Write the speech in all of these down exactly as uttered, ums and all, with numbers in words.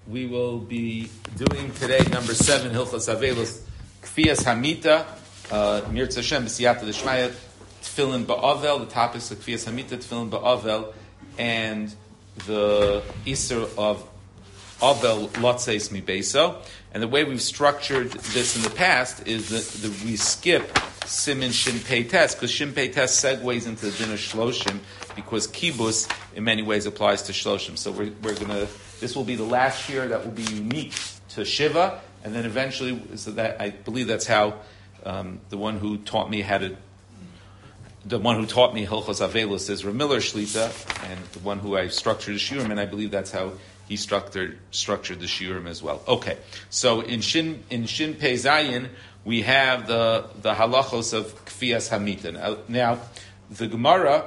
We will be doing today number seven, Hilchos Avelos, Kfiyas Hamita, uh, Mirtz Hashem, B'siyata D'Shmaya, Tefillin Ba'avel, the topics of Kfiyas Hamita, Tefillin Ba'avel, and the Isser of Avel Lotzeis Mibeso. And the way we've structured this in the past is that, that we skip Simin Shin Pei Tes, because Shin Pei Tes segues into the din of Shloshim, because Kibus in many ways applies to Shloshim. So we're, we're going to, this will be the last year that will be unique to Shiva, and then eventually, so that I believe that's how um, the one who taught me how to, the one who taught me Hilchos Avelos is Ramiller Shlita, and the one who I structured the Shiurim, and I believe that's how he structured structured the Shiurim as well. Okay, so in Shin in Shin Pei Zayin we have the the halachos of Kfiyas Hamita. Now, now the Gemara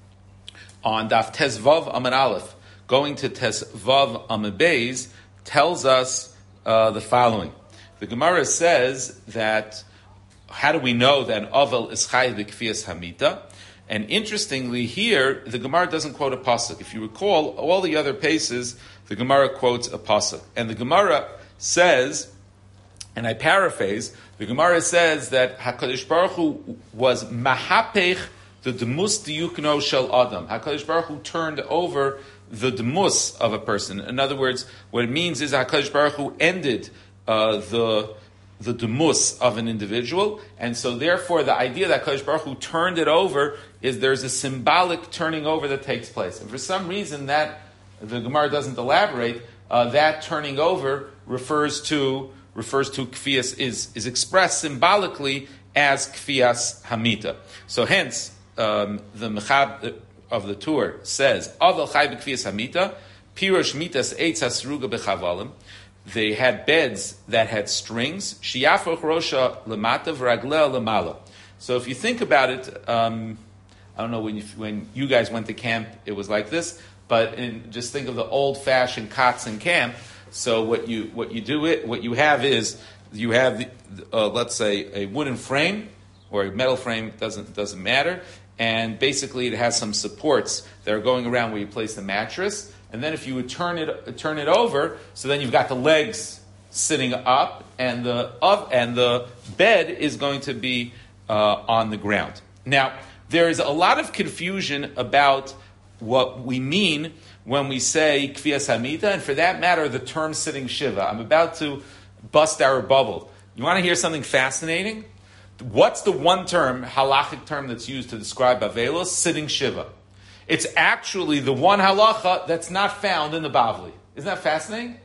on Daf Tezvav Amud Aleph, going to Tezvav Amud Beis, tells us uh, the following. The Gemara says that, how do we know that Avel is Chai B'Kfiyas Hamita? And interestingly, here the Gemara doesn't quote a pasuk. If you recall, all the other paces, the Gemara quotes a pasuk, and the Gemara says, and I paraphrase, the Gemara says that Hakadosh Baruch Hu was mahapech the demus diyukno shel adam. Hakadosh Baruch Hu turned over the demus of a person. In other words, what it means is Hakadosh Baruch Hu ended uh, the the demus of an individual, and so therefore the idea that Hakadosh Baruch Hu turned it over is there's a symbolic turning over that takes place, and for some reason that the Gemara doesn't elaborate. Uh, that turning over refers to refers to kfiyas is is expressed symbolically as kfiyas hamita. So hence um, the mechab of the tour says aval chai b'kfiyas hamita pirush mitas eitz hasruga b'chavalim. They had beds that had strings. Shiyafoch rosha lemata v'raglea lemala. So if you think about it, um, I don't know when you, when you guys went to camp, it was like this. But in, just think of the old-fashioned cots in camp. So what you what you do it what you have is you have uh, let's say a wooden frame or a metal frame, doesn't doesn't matter, and basically it has some supports that are going around where you place the mattress. And then if you would turn it turn it over, so then you've got the legs sitting up, and the up and the bed is going to be uh, on the ground. Now there is a lot of confusion about what we mean when we say Kfiyas Hamita, and for that matter, the term sitting Shiva. I'm about to bust our bubble. You want to hear something fascinating? What's the one term, halachic term, that's used to describe Avelos? Sitting Shiva. It's actually the one halacha that's not found in the Bavli. Isn't that fascinating?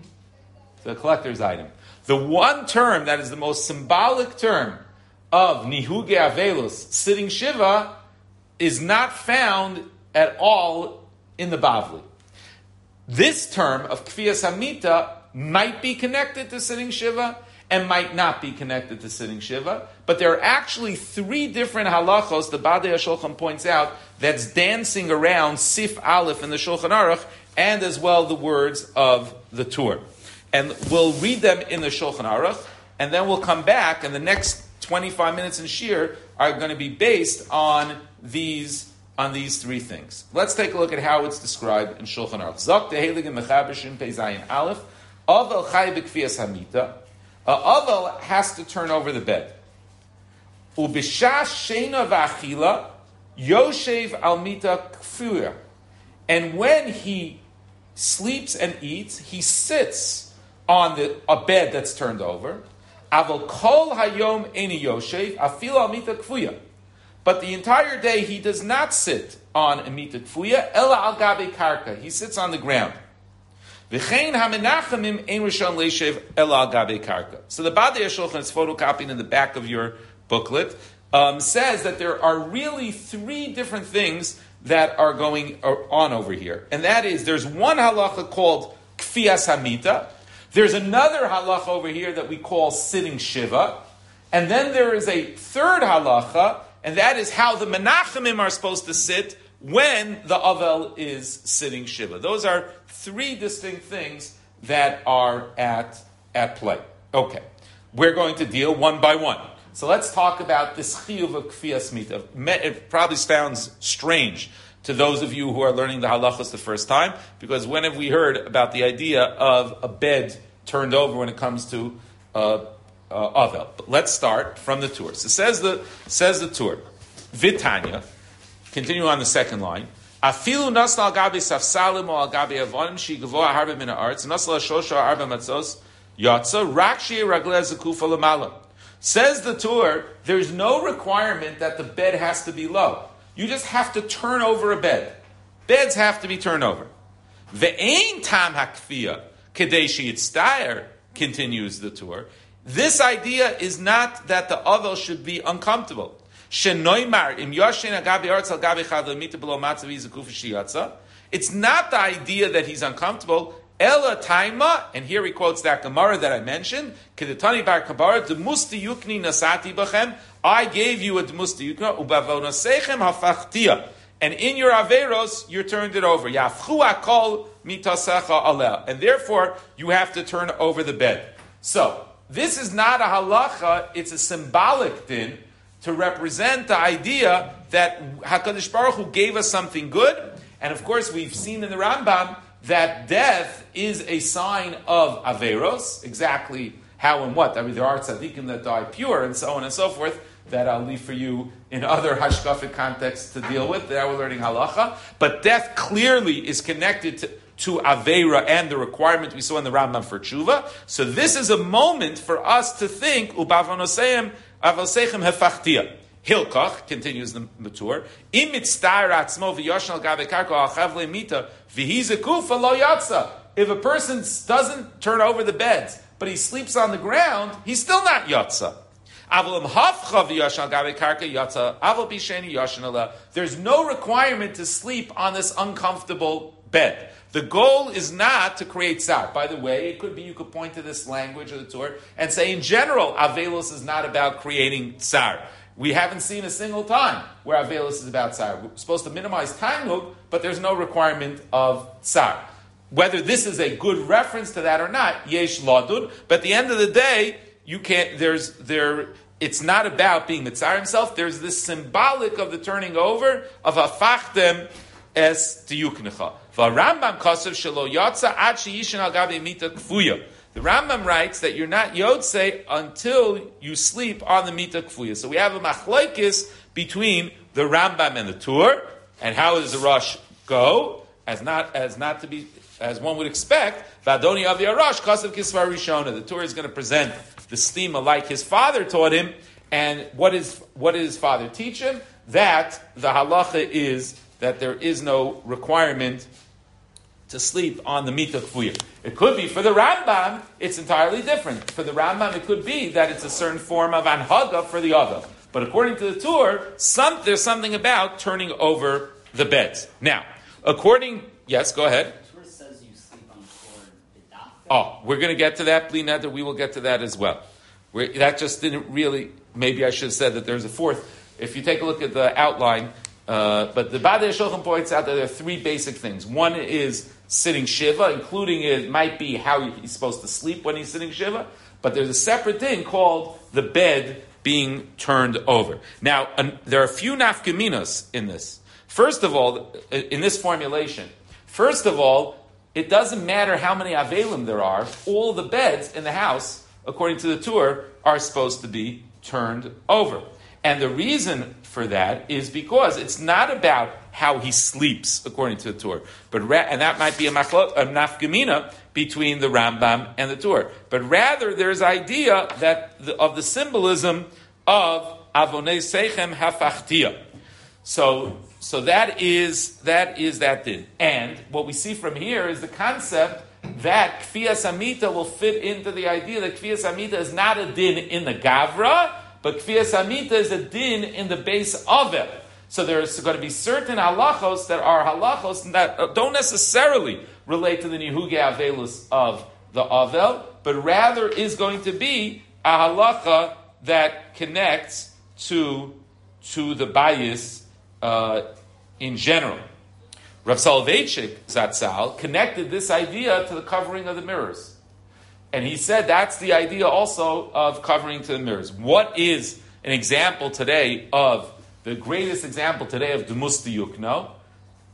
It's a collector's item. The one term that is the most symbolic term of Nihuge Avelos, sitting Shiva, is not found at all in the Bavli. This term of Kfiyas Hamita might be connected to sitting Shiva and might not be connected to sitting Shiva, but there are actually three different halachos, the Badei HaShulchan points out, that's dancing around Sif Aleph in the Shulchan Aruch, and as well the words of the Tur. And we'll read them in the Shulchan Aruch, and then we'll come back, and the next twenty-five minutes in Shir are going to be based on these on these three things. Let's take a look at how it's described in Shulchan Aruch. Zok tehelig and mechaber shin pei zayin aleph. Avel chai b'kfiyas hamita. Avel has to turn over the bed. Ubishash sheina v'achila yoshev al mita kfuya. And when he sleeps and eats, he sits on the a bed that's turned over. Aval kol hayom eni yoshev afil al mita kfuya. But the entire day he does not sit on a mita kfuya, ela al gabe karka. He sits on the ground. V'chein hamenachamim ein rishon leishev ela al gabe karka. So the Badei HaShulchan, it's photocopied in the back of your booklet, um, says that there are really three different things that are going on over here. And that is, there's one halacha called kfiyas hamita. There's another halacha over here that we call sitting shiva. And then there is a third halacha, and that is how the Menachemim are supposed to sit when the Avel is sitting Shiva. Those are three distinct things that are at, at play. Okay. We're going to deal one by one. So let's talk about this chiyuv of kfiyas mita. It probably sounds strange to those of you who are learning the halachos the first time, because when have we heard about the idea of a bed turned over when it comes to uh, uh, Avel? But let's start from the Tur. So says the says the Tur, Vitanya, continue on the second line, Afilu nasla al gabi safsalim o al gabi avonim shi gavoa harbe min ha'aretz nasla shosha arba matzos yatsa rakshi ragleh zekufa lamala. Says the Tur, there's no requirement that the bed has to be low. You just have to turn over a bed. Beds have to be turned over. Ve'ein tam hakfiya kedei sheyitztayer, continues the Tur. This idea is not that the Avel should be uncomfortable. Shenoimar im yoshin agabi artz al gabi chad lemita below matzav yizakuf shiyatza. It's not the idea that he's uncomfortable. Ela taima, and here he quotes that Gemara that I mentioned. Kedetani bar kabara demusti yukni nasati bachem. I gave you a demusti yukna ubavonosechem hafachtia, and in your averos you turned it over. Yafchu akol mitasecha aleh, and therefore you have to turn over the bed. So this is not a halacha; it's a symbolic din to represent the idea that Hakadosh Baruch Hu gave us something good, and of course we've seen in the Rambam that death is a sign of averos, exactly how and what. I mean, there are tzaddikim that die pure, and so on and so forth, that I'll leave for you in other hashkafic contexts to deal with. There we're learning halacha. But death clearly is connected to, to avera and the requirement we saw in the Rambam for tshuva. So this is a moment for us to think, ubavonoseim avosechem hefachtia. Hilkach, continues the Matur, im mitzta'er atzmo v'yoshn al gabe karko al chavle mita v'hizekufa lo yatsa. If a person doesn't turn over the beds, but he sleeps on the ground, he's still not yatsa. Aval im hafcha v'yoshn al gabe karka yatsa aval bisheni yoshn ala. There's no requirement to sleep on this uncomfortable bed. The goal is not to create tsar. By the way, it could be you could point to this language of the Torah and say, in general, avelos is not about creating tsar. We haven't seen a single time where Avelis is about tsar. We're supposed to minimize time, but there's no requirement of tsar. Whether this is a good reference to that or not, yesh ladud. But at the end of the day, you can't. There's there. It's not about being the tsar himself. There's this symbolic of the turning over of hafachtem es tiyuknecha. V'Rambam kasav shelo yatsa ad sheyishin al gabi mita kfuya. The Rambam writes that you're not Yotzei until you sleep on the Mita Kfuya. So we have a machlokes between the Rambam and the Tur, and how does the Rosh go? As not as not to be as one would expect. Vadoni Avi Arash Kasav Kisvar Rishona. The Tur is going to present the stima like his father taught him, and what is what did his father teach him? That the halacha is that there is no requirement to sleep on the Mita Kfuya. It could be for the Rambam, it's entirely different. For the Rambam, it could be that it's a certain form of anhaga for the other. But according to the Tur, some, there's something about turning over the beds. Now, according, yes, go ahead. The Tur says you sleep on the floor. Oh, we're going to get to that, Bli Neder. We will get to that as well. We're, that just didn't really, maybe I should have said that there's a fourth. If you take a look at the outline, uh, but the Badei Shulchan points out that there are three basic things. One is sitting shiva, including it might be how he's supposed to sleep when he's sitting shiva, but there's a separate thing called the bed being turned over. Now, an, there are a few nafkaminas in this. First of all, in this formulation, first of all, it doesn't matter how many avelim there are, all the beds in the house, according to the Tur, are supposed to be turned over. And the reason for that is because it's not about how he sleeps, according to the Tur, but ra- and that might be a, machlok, a nafkamina between the Rambam and the Tur. But rather, there's idea that the, of the symbolism of avonei seichem hafachtia. So, so that is that is that din. And what we see from here is the concept that kfiyas amita will fit into the idea that kfiyas amita is not a din in the gavra, but kfiyas amita is a din in the base of it. So there's going to be certain halachos that are halachos that don't necessarily relate to the nihuge avelus of the avel, but rather is going to be a halacha that connects to to the bayis uh, in general. Rav Soloveitchik Zatzal connected this idea to the covering of the mirrors. And he said that's the idea also of covering to the mirrors. What is an example today of, the greatest example today of Demusti Yukno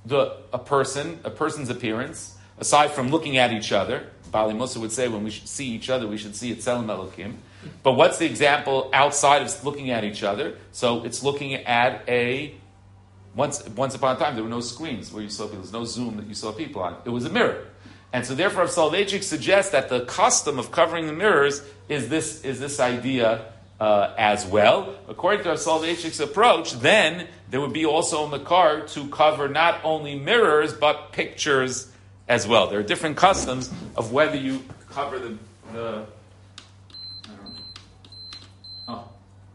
the a person, a person's appearance, aside from looking at each other. Bali Musa would say when we should see each other, we should see Tzelem Elokim. But what's the example outside of looking at each other? So it's looking at a, once once upon a time, there were no screens where you saw people. There's no Zoom that you saw people on. It was a mirror. And so therefore, Soloveitchik suggests that the custom of covering the mirrors is this, is this idea uh, as well. According to Soloveitchik's approach, then there would be also a makar to cover not only mirrors, but pictures as well. There are different customs of whether you cover the, the I don't know. Oh,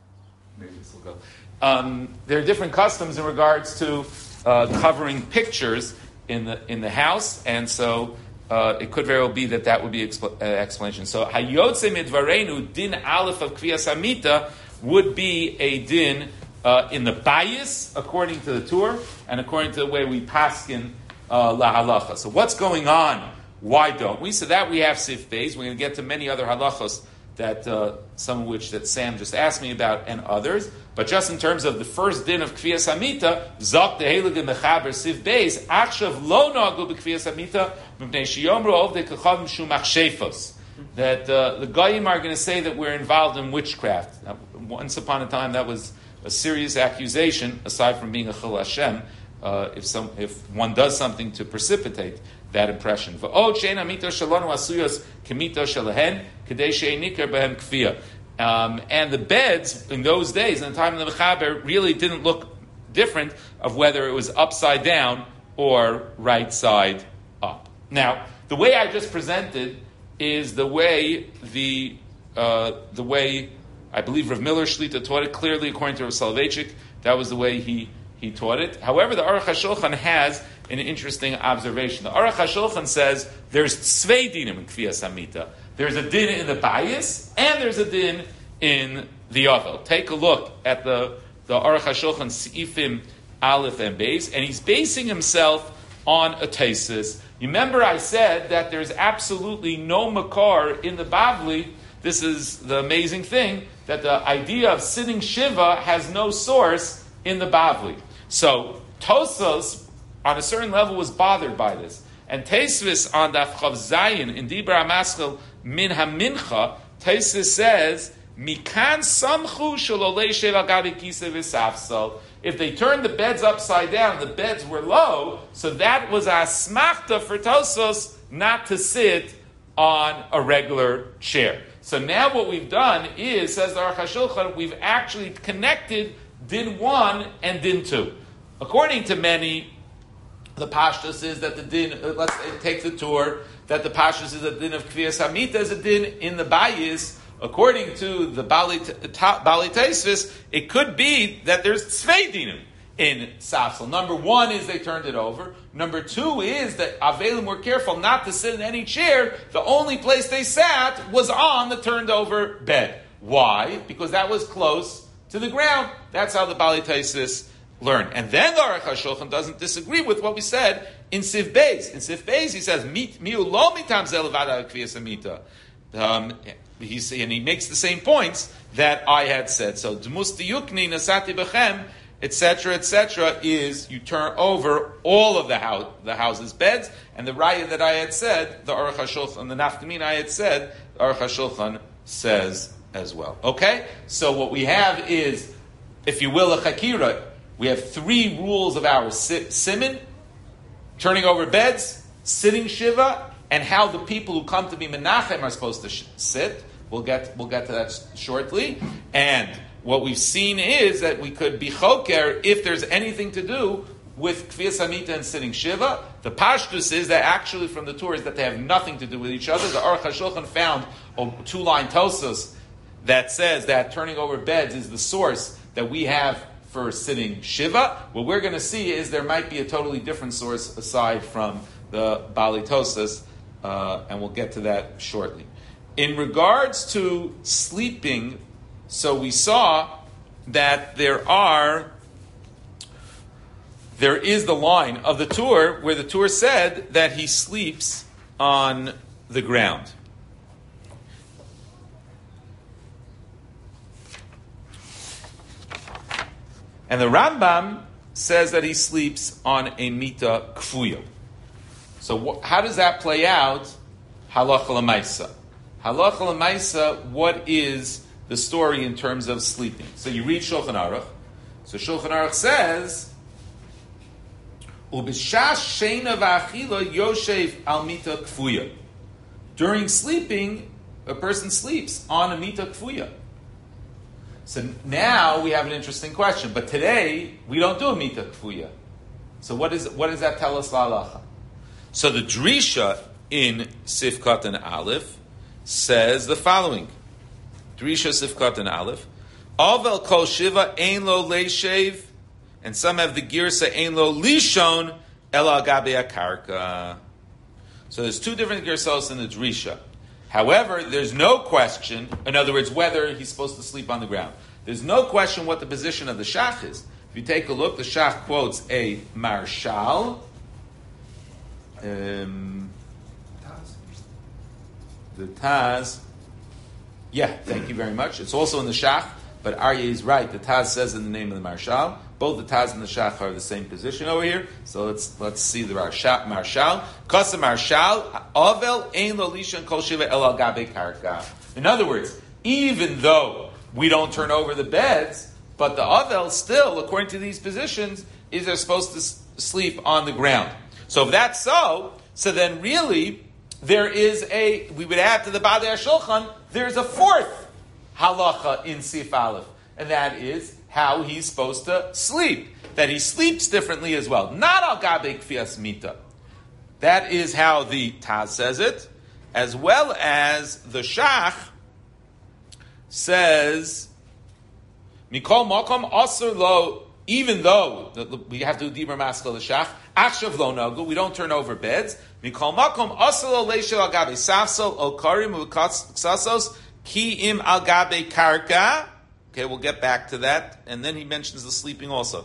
maybe this will go. Um, there are different customs in regards to uh, covering pictures in the in the house, and so uh, it could very well be that that would be expl- uh, explanation. So hayotze midvarenu din aleph of kviyas hamita would be a din uh, in the bayis according to the Tur and according to the way we paskin uh, la halacha. So what's going on? Why don't we? So that we have sif beis. We're going to get to many other halachos that uh, some of which that Sam just asked me about and others. But just in terms of the first din of Kviyas Hamita, Zok the Heilige Mechaber Siv Beis, Achshav lo nagu b'Kviyas Hamita, Mipnei Shiyomru ov de Kachavim Shumach Shefos. That uh, the Goyim are going to say that we're involved in witchcraft. Now, once upon a time, that was a serious accusation, aside from being a Chil Hashem, uh, if, some, if one does something to precipitate that impression. V'od she'en hamita shalonu asuyos k'mita shalahen, k'dei she'en nikar behem kfiyah. Um, and the beds in those days, in the time of the Mechaber, really didn't look different of whether it was upside down or right side up. Now, the way I just presented is the way the uh, the way I believe Rav Miller Shlita taught it clearly according to Rav Soloveitchik. That was the way he he taught it. However, the Aruch HaShulchan has an interesting observation. The Aruch HaShulchan says there's tzvei dinim in Kviyas Hamita. There's a din in the bayis, and there's a din in the Ovel. Take a look at the, the Aruch HaShulchan Seifim Aleph and Beis, and he's basing himself on a tesis. You remember I said that there's absolutely no makar in the Bavli. This is the amazing thing, that the idea of sitting Shiva has no source in the Bavli. So Tosfos, on a certain level, was bothered by this. And Tosfos on Daf Chav Zayin in Dibra HaMaschil Min HaMincha, Tosfos says, Mikan samchu shalolei sheva gabi kisa v'safsal. If they turned the beds upside down, the beds were low, so that was a smachta for Tosfos not to sit on a regular chair. So now what we've done is, says the Aruch HaShulchan, we've actually connected din one and din two. According to many, the pashtus is that the din, uh, let's take the tour, that the pashtus is a din of Kviyas Hamita is a din in the bayis. According to the Bali Tosfos, it could be that there's tzvei dinim in Safsal. Number one is they turned it over. Number two is that Avelim were careful not to sit in any chair. The only place they sat was on the turned over bed. Why? Because that was close to the ground. That's how the Bali Tosfos learned. And then the Aruch HaShulchan doesn't disagree with what we said in Siv Beis. In Siv Beis, he says, "Miu lo mitam zel levada kviyas hamita." Um, he's, and he makes the same points that I had said. So, Dmus diyukni nasati bechem, et cetera, et cetera, is you turn over all of the house, the house's beds, and the raya that I had said, the Aruch HaShulchan, the Naftamin I had said, the Aruch HaShulchan says as well. Okay? So what we have is, if you will, a chakira. We have three rules of our siman: turning over beds, sitting shiva, and how the people who come to be menachem are supposed to sh- sit. We'll get we'll get to that shortly. And what we've seen is that we could be choker if there's anything to do with Kviyas Hamita and sitting shiva. The pashtus is that actually from the Torah is that they have nothing to do with each other. The Aruch HaShulchan found a two-line Tosfos that says that turning over beds is the source that we have for sitting shiva. What we're going to see is there might be a totally different source aside from the Bali Tosfos, uh, and we'll get to that shortly. In regards to sleeping, so we saw that there are, there is the line of the Tur where the Tur said that he sleeps on the ground. And the Rambam says that he sleeps on a mita kfuya. So wh- how does that play out? Halacha l'maisa. Halacha l'maisa, what is the story in terms of sleeping? So you read Shulchan Aruch. So Shulchan Aruch says, Ubishash sheina v'achila yoshev al mita kfuya. During sleeping, a person sleeps on a mita kfuya. So now we have an interesting question. But today, we don't do a mita kfuya. So what, is, what does that tell us, la'alacha? So the Drisha in Sifkat and Aleph says the following. Drisha Sifkat and Aleph. Avel kol shiva ein lo leishev. And some have the girsa ein lo lishon el agabe akarka. So there's two different girsos in the Drisha. However, there's no question, in other words, whether he's supposed to sleep on the ground. There's no question what the position of the Shach is. If you take a look, the Shach quotes a marshal. Um, the Taz. Yeah, thank you very much. It's also in the Shach, but Aryeh is right. The Taz says in the name of the marshal. Both the Taz and the Shach are the same position over here. So let's let's see the marshal. Marshal. Kasa marshal. Avel ein lo lishan kol shiva el al gabe karka. In other words, even though we don't turn over the beds, but the avel still, according to these positions, is they're supposed to s- sleep on the ground. So if that's so, so then really there is a, we would add to the Badei HaShulchan, there's a fourth halacha in Sif Aleph, and that is how he's supposed to sleep. That he sleeps differently as well. Not al gabe kfias mita. That is how the Taz says it, as well as the Shach says, Mikol Makom Asr Lo, even though we have to do Dibur Maskal the Shach, Achshav Lo Nagu, we don't turn over beds. Mikol Makom Asr Lo Leishel Al Gabe Safsel O Karim Uksasos Ki Im Al Gabe Karka. Okay, we'll get back to that. And then he mentions the sleeping also.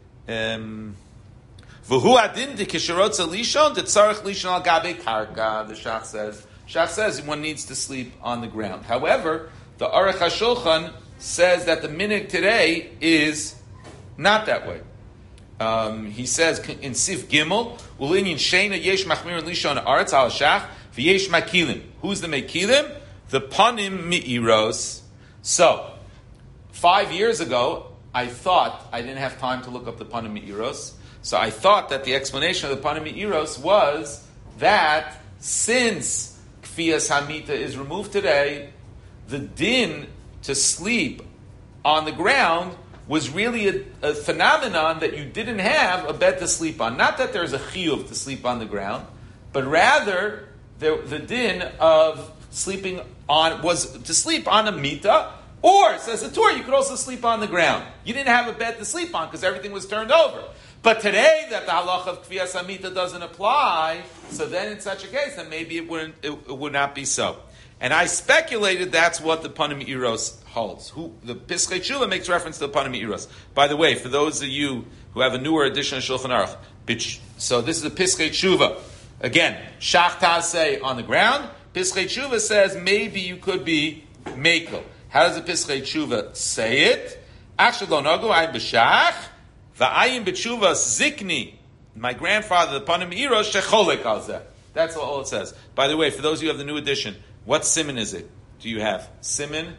Um, V'hu adin de kisherotza lishon de tzarech lishon al gabe karka. The Shach says. Shach says one needs to sleep on the ground. However, the Aruch HaShulchan says that the minhag today is not that way. Um, he says in Sif Gimel, Ulinyin sheina yesh machmir lishon aretz al shach v'yesh makilim. Who's the makilim? The panim mi'iros. So, five years ago, I thought I didn't have time to look up the panim mi'iros. So I thought that the explanation of the panim mi'iros was that since kfiyas hamita is removed today, the din to sleep on the ground was really a, a phenomenon that you didn't have a bed to sleep on. Not that there's a chiyuv to sleep on the ground, but rather the, the din of sleeping on was to sleep on a mita, or, says the Torah, you could also sleep on the ground. You didn't have a bed to sleep on because everything was turned over. But today that the halacha of kfiyas hamita doesn't apply, so then in such a case, then maybe it wouldn't, it, it would not be so. And I speculated that's what the Panim Mi'iros holds. Who, the Piskei Tshuva makes reference to the Panim Mi'iros. By the way, for those of you who have a newer edition of Shulchan Aruch, so this is the Piskei Tshuva. Again, Shach Taz say on the ground. Piskei Tshuva says maybe you could be Mekel. How does the Piskei Tshuva say it? Achshav lo nagu ayin b'shach, v'ayin b'tshuva zikni. My grandfather, the Panim Mi'iros, shecholek al zeh. That's all it says. By the way, for those of you who have the new edition, what siman is it? Do you have siman?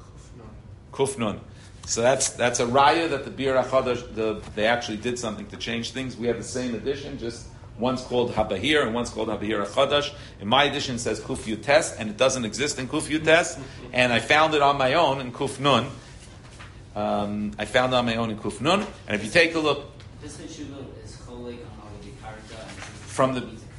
Kufnun. Kufnun. So that's that's a raya that the Bir HaChadash, the, they actually did something to change things. We have the same edition, just one's called Habahir and one's called Habahir HaChadash. In my edition it says Kuf Yutes, and it doesn't exist in Kuf Yutes. And I found it on my own in Kufnun. Um, I found it on my own in Kufnun. And if you take a look, This issue is cholek on the karka from the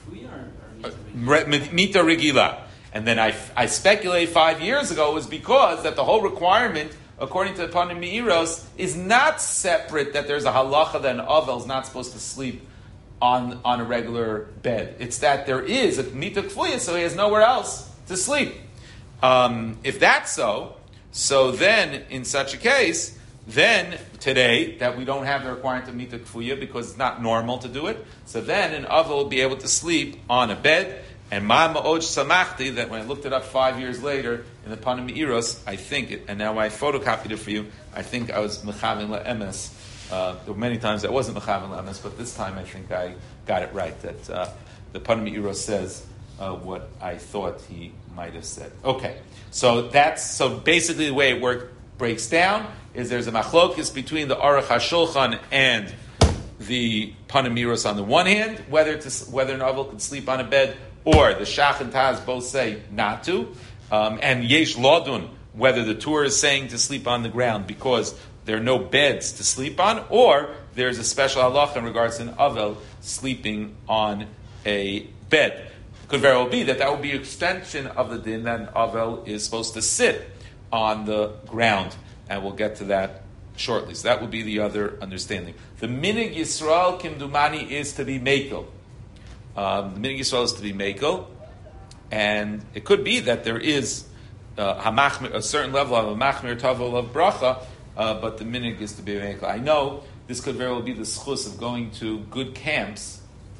or Mita Regila. And then I, I speculate five years ago was because that the whole requirement, according to the Panim Mi'iros, is not separate, that there's a halacha that an Avel is not supposed to sleep on, on a regular bed. It's that there is a Mita Kfuya, so he has nowhere else to sleep. Um, if that's so, so then, in such a case, then today, that we don't have the requirement of Mita Kfuya because it's not normal to do it, so then an Avel will be able to sleep on a bed. And ma ma'od samachti, that when I looked it up five years later in the Panim Mi'iros, I think, it, and now I photocopied it for you, I think I was mechavin la'emes Uh, there were many times I wasn't mechavan lamas, but this time I think I got it right. That uh, the Panim Me'iros says uh, what I thought he might have said. Okay, so that's so basically the way it work breaks down is there's a machlokis between the Aruch HaShulchan and the Panim Me'iros on the one hand, whether to, whether an Avel can sleep on a bed, or the Shach and Taz both say not to, um, and Yesh Lodun, whether the Torah is saying to sleep on the ground because there are no beds to sleep on, or there's a special halacha in regards to an Avel sleeping on a bed. It could very well be that that would be an extension of the din that an Avel is supposed to sit on the ground, and we'll get to that shortly. So that would be the other understanding. The Minig Yisrael Kimdumani is to be Mekel. Um, the Minig Yisrael is to be Mekel, and it could be that there is uh, hamachmir, a certain level of a machmir tavol of bracha, uh, but the Minig is to be Mekel. I know this could very well be the schus of going to good camps.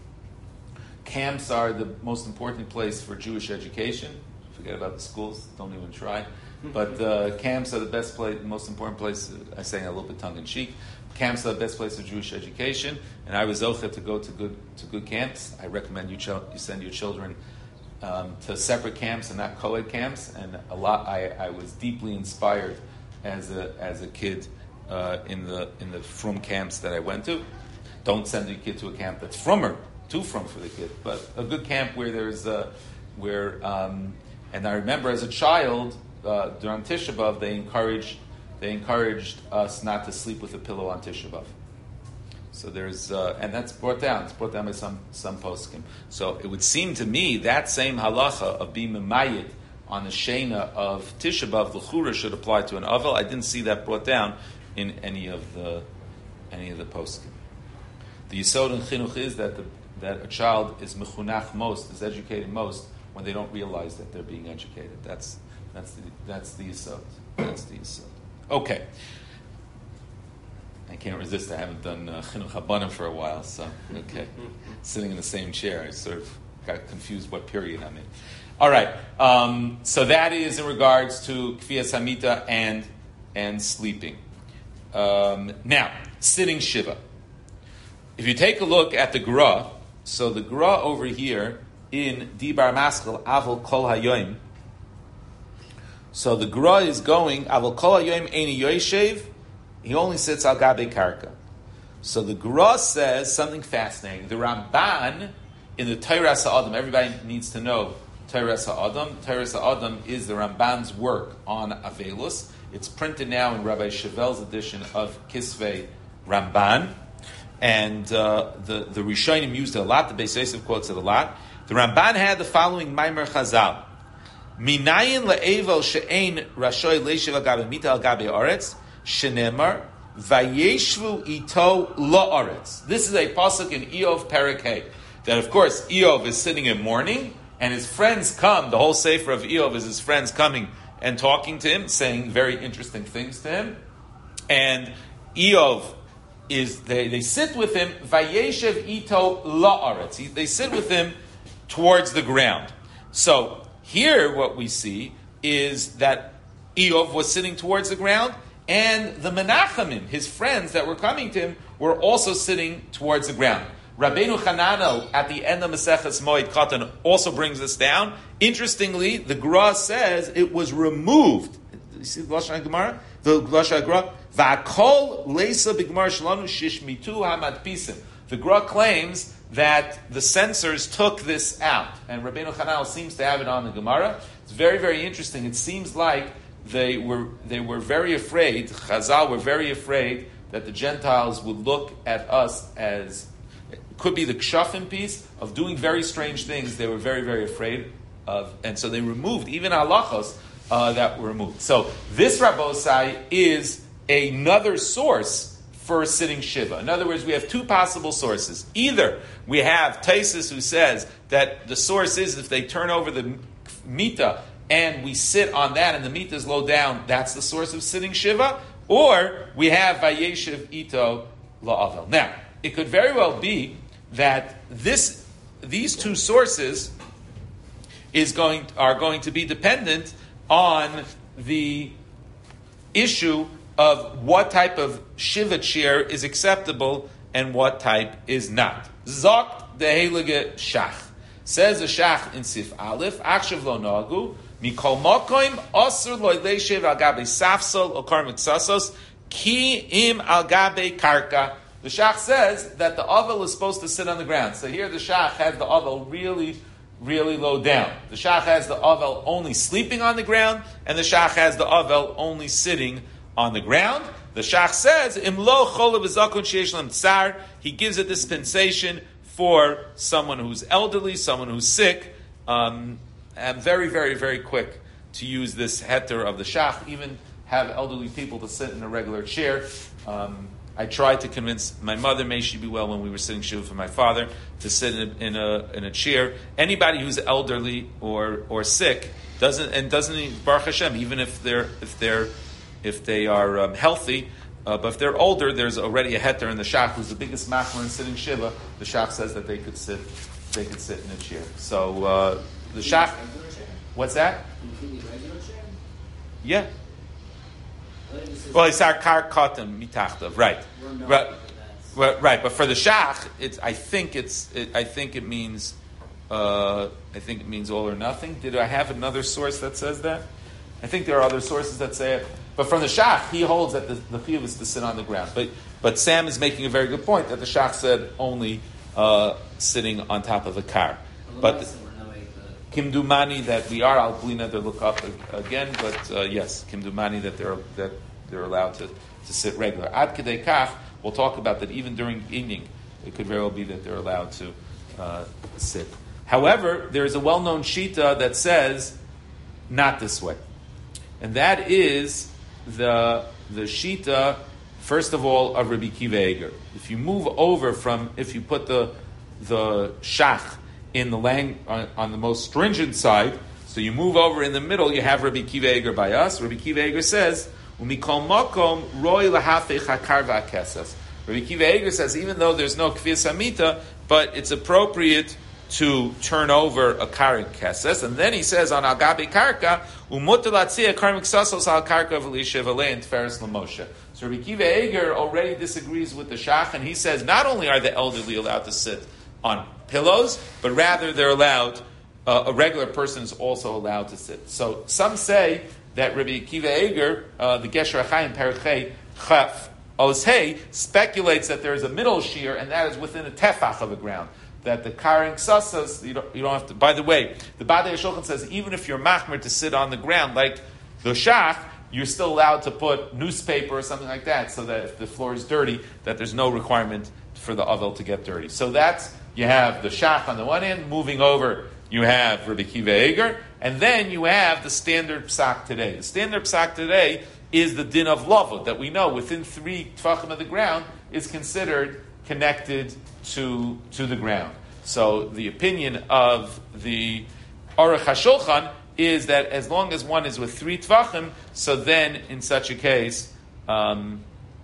Camps are the most important place for Jewish education. Forget about the schools, don't even try. But uh, camps are the best place, most important place. I say a little bit tongue in cheek. Camps are the best place for Jewish education, and I was zocher to go to good to good camps. I recommend you, ch- you send your children um, to separate camps and not co-ed camps. And a lot, I, I was deeply inspired as a as a kid uh, in the in the frum camps that I went to. Don't send your kid to a camp that's frummer, too frum for the kid, but a good camp where there's a, where. Um, and I remember as a child. Uh, during Tisha B'Av, they encouraged they encouraged us not to sleep with a pillow on Tisha B'Av. So there's uh, and that's brought down. It's brought down by some some poskim. So it would seem to me that same halacha of being memayit on the shena of Tisha B'Av l'chura should apply to an avel. I didn't see that brought down in any of the any of the poskim. The yisod in chinuch is that the, that a child is mechunach most, is educated most when they don't realize that they're being educated. That's That's the that's the yisod. That's the yisod. Okay. I can't resist. I haven't done uh, chinuch habanim for a while, so okay. Sitting in the same chair, I sort of got confused what period I'm in. All right. Um, so that is in regards to kfiyas hamita and and sleeping. Um, now, sitting shiva. If you take a look at the Gra, so the Gra over here in Dibar Maskal Avol Kol Hayoim. So the Gra is going, Avol Kol HaYoim Eini Yoshev, he only sits Al Gabe Karka. So the Gra says something fascinating. The Ramban in the Teiras HaAdam, everybody needs to know Teiras HaAdam. Teiras HaAdam is the Ramban's work on Avelus. It's printed now in Rabbi Chevel's edition of Kisvei Ramban. And uh, the, the Rishonim used it a lot, the Beis Yosef quotes it a lot. The Ramban had the following Maimer Chazal. Minayin le'evel she'ein rashoy le'shiv al-gabe mita al-gabe oretz shenemar vayeshvu ito la'oretz. This is a pasuk in Eov Perek Hey. That of course Eov is sitting in mourning and his friends come. The whole sefer of Eov is his friends coming and talking to him, saying very interesting things to him. And Eov is they, they sit with him vayeshev ito la'oretz. They sit with him towards the ground. So here, what we see is that Eov was sitting towards the ground, and the Menachamim, his friends that were coming to him, were also sitting towards the ground. Rabbeinu Hananel, at the end of Maseches Moed Katan, also brings this down. Interestingly, the Gra says it was removed. You see the Lashon Gemara? The Lashon Gra? Va'kol leisa b'Gemara shalanu shishmitu hamadpisim. The Gra claims that the censors took this out, and Rabbeinu Hananel seems to have it on the Gemara. It's very, very interesting. It seems like they were they were very afraid. Chazal were very afraid that the Gentiles would look at us as it could be the kshafim piece of doing very strange things. They were very, very afraid of, and so they removed even halachos uh, that were removed. So this Rabbosai is another source for sitting shiva. In other words, we have two possible sources. Either we have Taisus who says that the source is if they turn over the mita and we sit on that and the mita is low down, that's the source of sitting shiva. Or we have Vayeshev Ito La'avel. Now, it could very well be that this, these two sources is going are going to be dependent on the issue of what type of shiva chair is acceptable and what type is not. Zok the heilige shach. Says a shach in Sif Aleph, Akshav lo nagu, mikol mokoim, osur lo leishev al gabe safsol, okar miksasos, ki im al gabe karka. The shach says that the ovel is supposed to sit on the ground. So here the shach has the ovel really, really low down. The shach has the ovel only sleeping on the ground, and the shach has the ovel only sitting on the ground. The shach says, Im lo cholav v'zakon sheish lam tsar, he gives a dispensation for someone who's elderly, someone who's sick. Um, I'm very, very, very quick to use this heter of the shach, even have elderly people to sit in a regular chair. Um, I tried to convince my mother, may she be well, when we were sitting shiva for my father, to sit in a, in a in a chair. Anybody who's elderly or or sick doesn't and doesn't Baruch Hashem, even if they're if they're if they are um, healthy. Uh, but if they're older, there's already a heter in the shach who's the biggest machmer in sitting shiva. The shach says that they could sit, they could sit in a chair. So uh, the shach, what's that? Completely regular chair? Yeah. Well, it's our kar katam mitachtav, right? Right, right, right. But for the shach, it's I think it's it, I think it means uh, I think it means all or nothing. Did I have another source that says that? I think there are other sources that say it. But from the shach, he holds that the, the chiyuv is to sit on the ground. But but Sam is making a very good point that the shach said only uh, sitting on top of a car. But kimdumani that we are al blina to look up again. But uh, yes, kimdumani that they're that they're allowed to, to sit regular. Ad kedei kach, we'll talk about that even during evening. It could very well be that they're allowed to uh, sit. However, there is a well-known shita that says not this way, and that is the the shita, first of all, of Rabbi Kiva Eger. If you move over from, if you put the the shach in the lang on, on the most stringent side, so you move over in the middle, you have Rabbi Kiva Eger by us. Rabbi Kiva Eger says, "Umikol makom roi lahafei hakar va'kesef." Rabbi Kiva Eger says, even though there's no kvias hamita, but it's appropriate to turn over a karik keses, and then he says on al gabi karka umutalatzia karmik sasos al karka v'lishev alei and tferes lamoshe. So Rabbi Kiva Eger already disagrees with the shach, and he says not only are the elderly allowed to sit on pillows, but rather they're allowed. Uh, a regular person is also allowed to sit. So some say that Rabbi Kiva Eger, uh, the Gesher Achayim Perchei Chaf Oshei, speculates that there is a middle shear, and that is within a tefach of the ground. That the karing sasas, you don't, you don't have to. By the way, the Badei Shulchan says even if you're machmer to sit on the ground like the shach, you're still allowed to put newspaper or something like that, so that if the floor is dirty, that there's no requirement for the ovel to get dirty. So that's, you have the shach on the one end, moving over, you have Rabbi Kiva Eger, and then you have the standard psak today. The standard psak today is the din of lavud, that we know within three tfachim of the ground is considered connected to to the ground. So the opinion of the Aruch HaShulchan is that as long as one is with three tvachim, so then in such a case, um,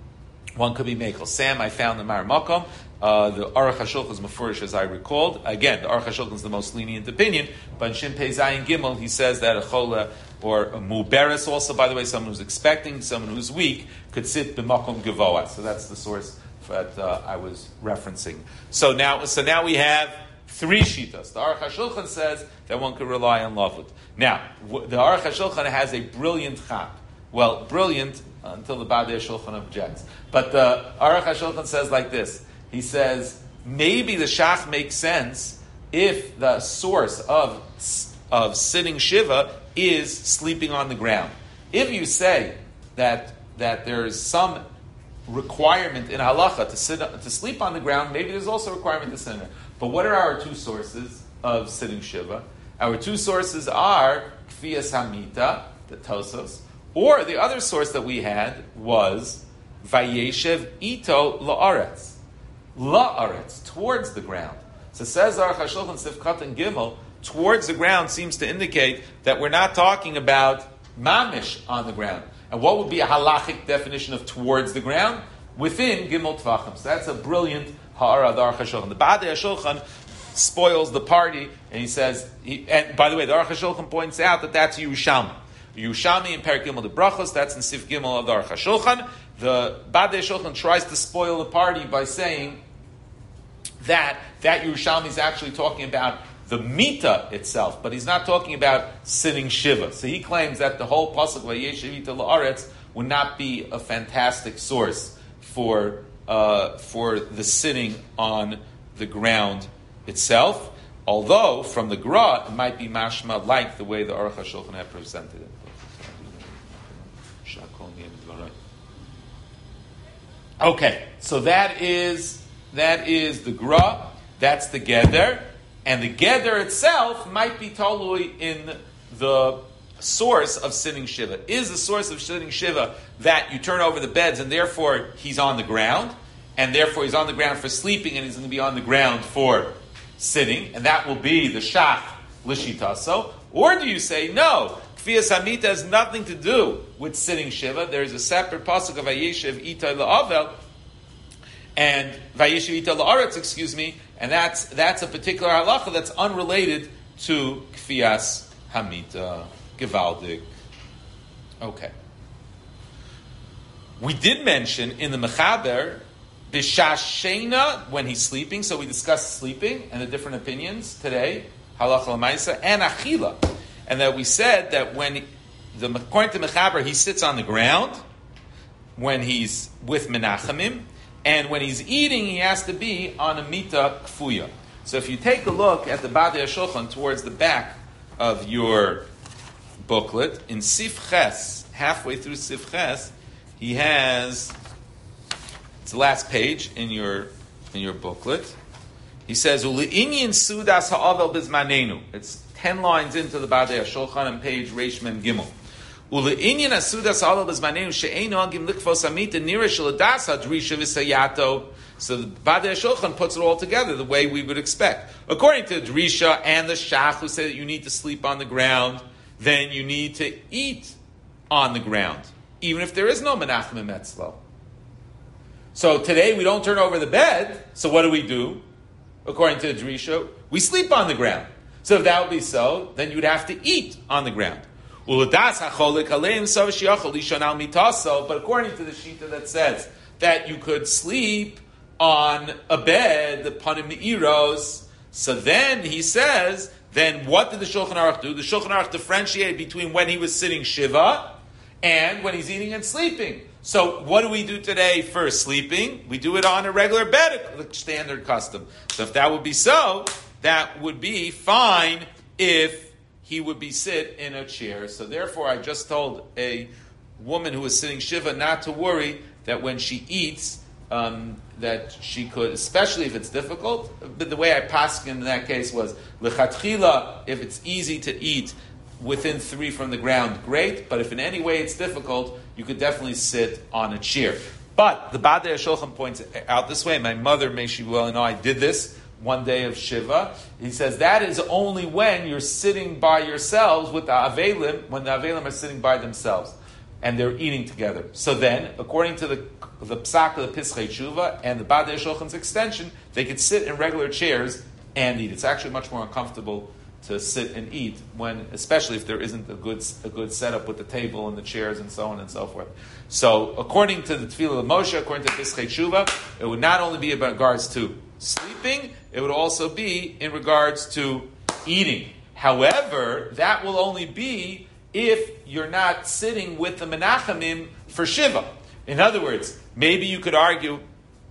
one could be mekel. Sam, I found the Mar Makom. Uh, the Aruch HaShulchan is mafurish, as I recalled. Again, the Aruch HaShulchan is the most lenient opinion, but in Shin Pei Zayin Gimel, he says that a chola or a muberes, also, by the way, someone who's expecting, someone who's weak, could sit b'makom gevoa. So that's the source that uh, I was referencing. So now, so now we have three shitas. The Aruch HaShulchan says that one could rely on lavud. Now, w- the Aruch HaShulchan has a brilliant chap. Well, brilliant uh, until the Badei Shulchan objects. But the Aruch HaShulchan says like this. He says maybe the shach makes sense if the source of of sitting shiva is sleeping on the ground. If you say that that there is some requirement in halacha to sit to sleep on the ground, maybe there's also a requirement to sit in there. But what are our two sources of sitting shiva? Our two sources are kfiyas hamita, the Tosos, or the other source that we had was vayeshev ito la'aretz, la'aretz, towards the ground. So says Aruch HaShulchan Sifkat and Gimel, towards the ground seems to indicate that we're not talking about mamish on the ground. And what would be a halachic definition of towards the ground? Within Gimel Tvachim. So that's a brilliant ha'ara of the Aruch HaShulchan. The Badei Shulchan spoils the party, and he says, he, and by the way, the Aruch HaShulchan points out that that's Yerushalmi. Yushami in Perik Gimel the Brachos, that's in Sif Gimel of the Aruch HaShulchan. The Badei Shulchan tries to spoil the party by saying that that Yerushalmi is actually talking about the Mita itself, but he's not talking about sitting Shiva. So he claims that the whole pasuk Vayeshev Ita La'aretz would not be a fantastic source for uh, for the sitting on the ground itself. Although from the Gra it might be mashma like the way the Aruch HaShulchan had presented it. Okay, so that is that is the Gra, that's the Geder, and the Geder itself might be totally in the source of sitting Shiva. Is the source of sitting Shiva that you turn over the beds and therefore he's on the ground, and therefore he's on the ground for sleeping and he's going to be on the ground for sitting, and that will be the Shach Lishitaso? Or do you say, no, Kfiyas Hamita has nothing to do with sitting Shiva. There's a separate pasuk of Vayeshev Ita La'avel, and Vayeshev Ita La'aretz, excuse me, and that's that's a particular halacha that's unrelated to Kfiyas Hamita. Gevaldik. Okay. We did mention in the Mechaber, Bishashena, when he's sleeping, so we discussed sleeping and the different opinions today, Halacha L'maisa, and Achila. And that we said that when, the, according to Mechaber, he sits on the ground when he's with Menachemim, and when he's eating, he has to be on a Mita Kfuya. So if you take a look at the Badei HaShulchan towards the back of your booklet, in Sif Ches, halfway through Sif Ches, he has, it's the last page in your in your booklet, he says, U'le'inyin sudas ha'avel bizmanenu. It's ten lines into the Badei HaShulchan on page Reish Mem Gimel. U'le'inyin sudas ha'avel bizmanenu she'ein hagim likfos amita nira sheladas hadrisha v'sayato. So the Badei HaShulchan puts it all together the way we would expect. According to Drisha and the Shach, who say that you need to sleep on the ground, then you need to eat on the ground, even if there is no Menachem Metzlo. So today we don't turn over the bed, so what do we do? According to the Drisha, we sleep on the ground. So if that would be so, then you'd have to eat on the ground. But according to the Shita that says that you could sleep on a bed, the Panim Me'iros, so then he says, then what did the Shulchan Aruch do? The Shulchan Aruch differentiated between when he was sitting Shiva and when he's eating and sleeping. So what do we do today for sleeping? We do it on a regular bed, the standard custom. So if that would be so, that would be fine if he would be sit in a chair. So therefore I just told a woman who was sitting Shiva not to worry that when she eats, Um, that she could, especially if it's difficult. But the way I paskin in that case was lechatchila. If it's easy to eat within three from the ground, great. But if in any way it's difficult, you could definitely sit on a chair. But the Badei HaShulchan points out this way. My mother, may she well know, I did this one day of Shiva. He says that is only when you're sitting by yourselves with the Avelim, when the Avelim are sitting by themselves and they're eating together. So then, according to the the Psak of the Pischei Tshuva and the Badei HaShulchan's extension, they could sit in regular chairs and eat. It's actually much more uncomfortable to sit and eat when, especially if there isn't a good a good setup with the table and the chairs and so on and so forth. So, according to the Tefillah of Moshe, according to Pischei Tshuva, it would not only be in regards to sleeping, it would also be in regards to eating. However, that will only be if you're not sitting with the Menachemim for Shiva. In other words, maybe you could argue,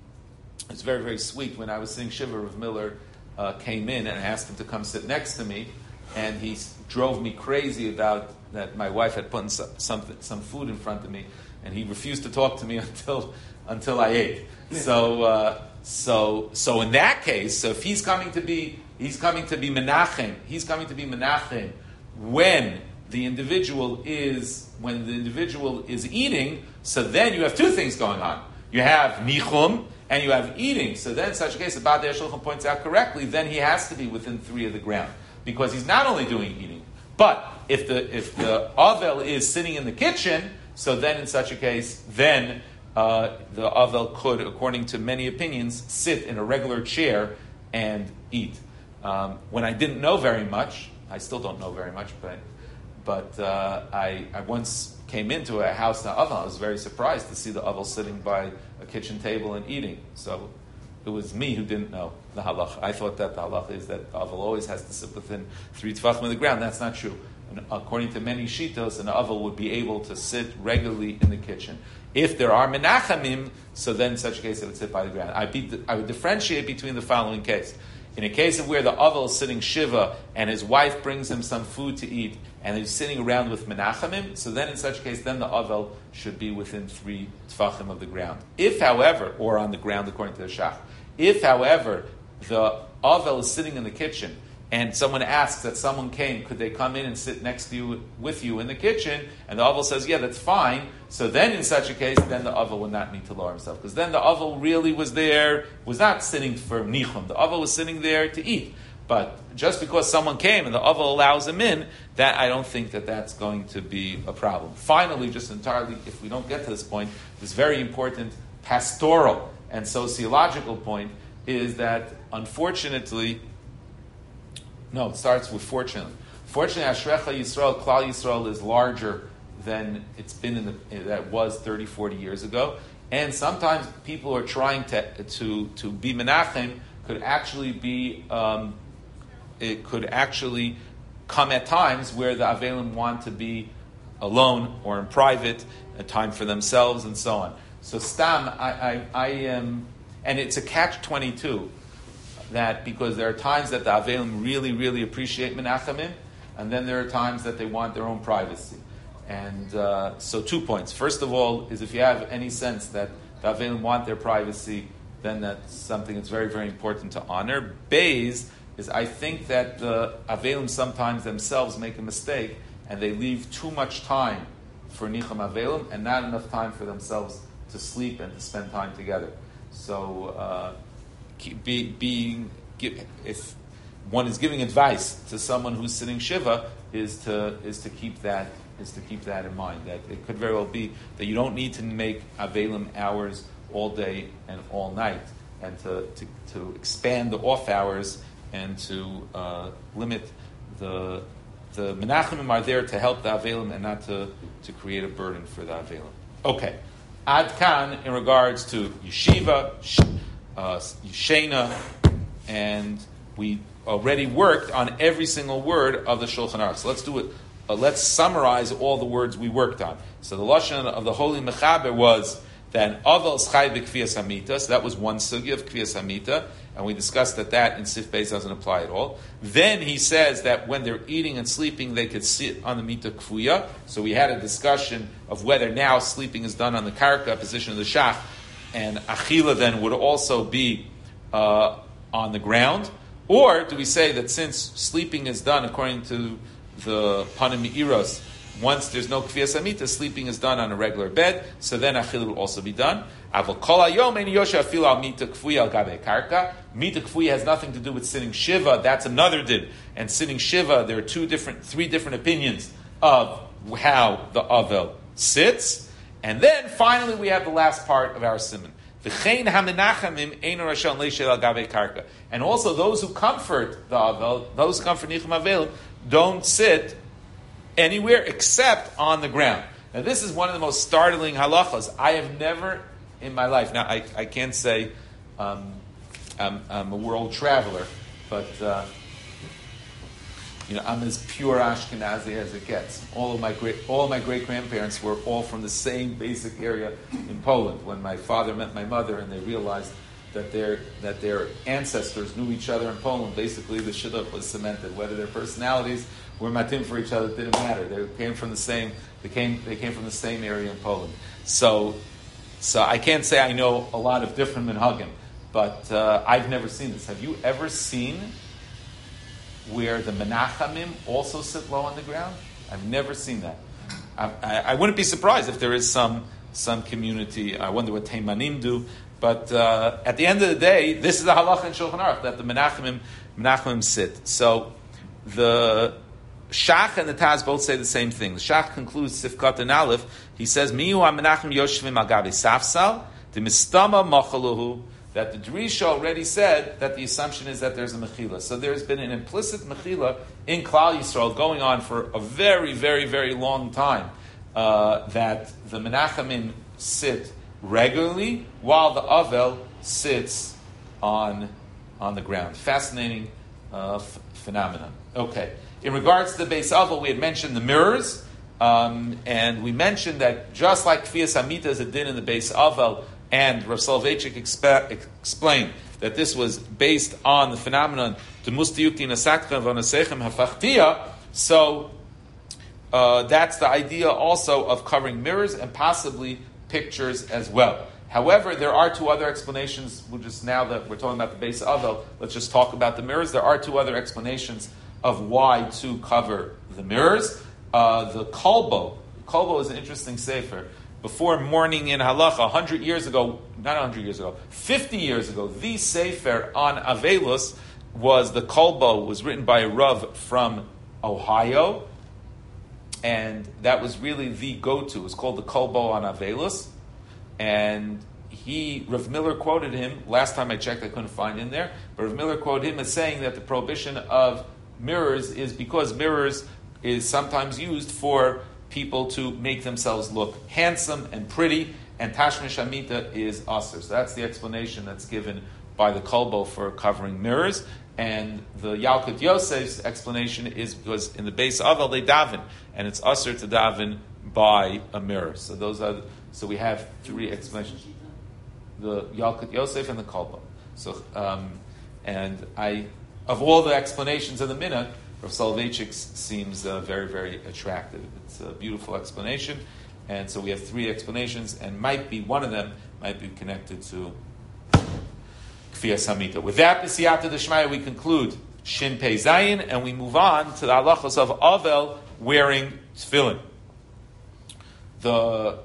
it's very, very sweet, when I was sitting Shiva, Rav Miller uh, came in and I asked him to come sit next to me, and he s- drove me crazy about that my wife had put some, some, some food in front of me, and he refused to talk to me until until I ate. So, uh, so, so in that case, so if he's coming to be, he's coming to be Menachem, he's coming to be Menachem when the individual is, when the individual is eating, so then you have two things going on. You have nichum, and you have eating. So then in such a case, the Badei HaShulchan points out correctly, then he has to be within three of the ground. Because he's not only doing eating, but if the if the Avel is sitting in the kitchen, so then in such a case, then uh, the Avel could, according to many opinions, sit in a regular chair and eat. Um, when I didn't know very much, I still don't know very much, but but uh, I, I once came into a house in Aval. I was very surprised to see the Aval sitting by a kitchen table and eating. So it was me who didn't know the halach. I thought that the halach is that Aval always has to sit within three tefachim of the ground. That's not true. And according to many shitos, an Aval would be able to sit regularly in the kitchen. If there are menachamim, so then in such a case it would sit by the ground. I, be, I would differentiate between the following case. In a case of where the Aval is sitting Shiva and his wife brings him some food to eat and he's sitting around with menachamim, so then in such a case, then the Aval should be within three tefachim of the ground. If, however, or on the ground according to the Shach, if, however, the Aval is sitting in the kitchen and someone asks that someone came, could they come in and sit next to you, with you in the kitchen? And the Aval says, yeah, that's fine. So then in such a case, then the Aval would not need to lower himself. Because then the Aval really was there, was not sitting for nichum. The Aval was sitting there to eat. But just because someone came and the Aval allows him in, that I don't think that that's going to be a problem. Finally, just entirely, if we don't get to this point, this very important pastoral and sociological point is that, unfortunately, no, it starts with fortunately. Fortunately, Ashrecha Yisrael, Klal Yisrael is larger than it's been in the, that was thirty, forty years ago. And sometimes people who are trying to to to be menachem could actually be, um, it could actually come at times where the Avelim want to be alone or in private, a time for themselves and so on. So Stam, I, I, I am, and it's a catch twenty-two. That because there are times that the Avelim really, really appreciate Menachamim, and then there are times that they want their own privacy. And uh, so two points. First of all, is if you have any sense that the Avelim want their privacy, then that's something that's very, very important to honor. Beis is I think that the Avelim sometimes themselves make a mistake, and they leave too much time for Nicham Avelim, and not enough time for themselves to sleep and to spend time together. So, uh, Be, being if one is giving advice to someone who's sitting shiva is to is to keep that is to keep that in mind, that it could very well be that you don't need to make avelim hours all day and all night, and to to, to expand the off hours and to uh, limit the the menachemim are there to help the avelim and not to to create a burden for the avelim. Okay, ad kan in regards to yeshiva. Uh, Yeshena, and we already worked on every single word of the Shulchan Aruch. So let's do it. Uh, let's summarize all the words we worked on. So the lashon of the Holy Mechaber was that Aval Schai b'Kfiyas Hamita. So that was one sugya of Kfiyas Hamita, and we discussed that that in Sif Beis doesn't apply at all. Then he says that when they're eating and sleeping, they could sit on the Mita Kfuya. So we had a discussion of whether now sleeping is done on the Karka, position of the Shach, and Achila then would also be uh, on the ground? Or do we say that since sleeping is done according to the Panim Me'iros, once there's no Kfiyas Hamita, sleeping is done on a regular bed, so then Achila will also be done. Avol kol hayom ein yosher afilu al mita kfuya al gabe karka. Mita kfuya has nothing to do with sitting shiva, that's another din. And sitting shiva, there are two different, three different opinions of how the Avel sits. And then finally we have the last part of our simon. And also those who comfort the Avel, those who comfort Nicham Avelim, don't sit anywhere except on the ground. Now this is one of the most startling halachas. I have never in my life, now I, I can't say um, I'm, I'm a world traveler, but uh, you know, I'm as pure Ashkenazi as it gets. All of my great, all of my great grandparents were all from the same basic area in Poland. When my father met my mother, and they realized that their that their ancestors knew each other in Poland, basically the shidduch was cemented. Whether their personalities were matim for each other, it didn't matter. They came from the same. They came. They came from the same area in Poland. So, so I can't say I know a lot of different minhagim, but uh, I've never seen this. Have you ever seen where the menachamim also sit low on the ground? I've never seen that. I, I, I wouldn't be surprised if there is some some community. I wonder what Teimanim do. But uh, at the end of the day, this is the halacha in Shulchan Aruch that the menachamim menachamim sit. So the Shach and the Taz both say the same thing. The Shach concludes Sifkat and Aleph. He says, "Miu ha-menachem yoshvim al gabe safsal, the mistama machaluhu." that the Drisha already said that the assumption is that there's a Mechila. So there's been an implicit Mechila in Klal Yisrael going on for a very, very, very long time, uh, that the Menachemim sit regularly while the Avel sits on, on the ground. Fascinating uh, f- phenomenon. Okay. In regards to the Beis Avel, we had mentioned the mirrors, um, and we mentioned that just like Kfiyas Hamita is a din in the Beis Avel, and Rav Soloveitchik expe- explained that this was based on the phenomenon the Mustiyukti Nasakha Vanasechem Hafachtia. So uh, that's the idea also of covering mirrors and possibly pictures as well. However, there are two other explanations. We'll just now that we're talking about the Beis Avel, let's just talk about the mirrors. There are two other explanations of why to cover the mirrors. Uh, the Kolbo, Kolbo is an interesting sefer. Before mourning in halacha, one hundred years ago, not one hundred years ago, fifty years ago, the sefer on Avelus was the Kolbo, was written by a Rav from Ohio, and that was really the go-to. It was called the Kolbo on Avelus, and he, Rav Miller quoted him, last time I checked I couldn't find in there, but Rav Miller quoted him as saying that the prohibition of mirrors is because mirrors is sometimes used for people to make themselves look handsome and pretty, and Tashmish Hamita is aser. So that's the explanation that's given by the Kolbo for covering mirrors. And the Yalkut Yosef's explanation is because in the Beis Avel they daven, and it's aser to daven by a mirror. So those are so we have three explanations: the Yalkut Yosef and the Kolbo. So um, and I of all the explanations of the minhag, Rav Soloveitchik seems uh, very, very attractive. It's a beautiful explanation, and so we have three explanations, and might be one of them might be connected to Kfiyas Hamita. With that, B'siyata D'Shmaya, we conclude Shin Pei Zayin, and we move on to the halachos of Avel wearing tefillin. The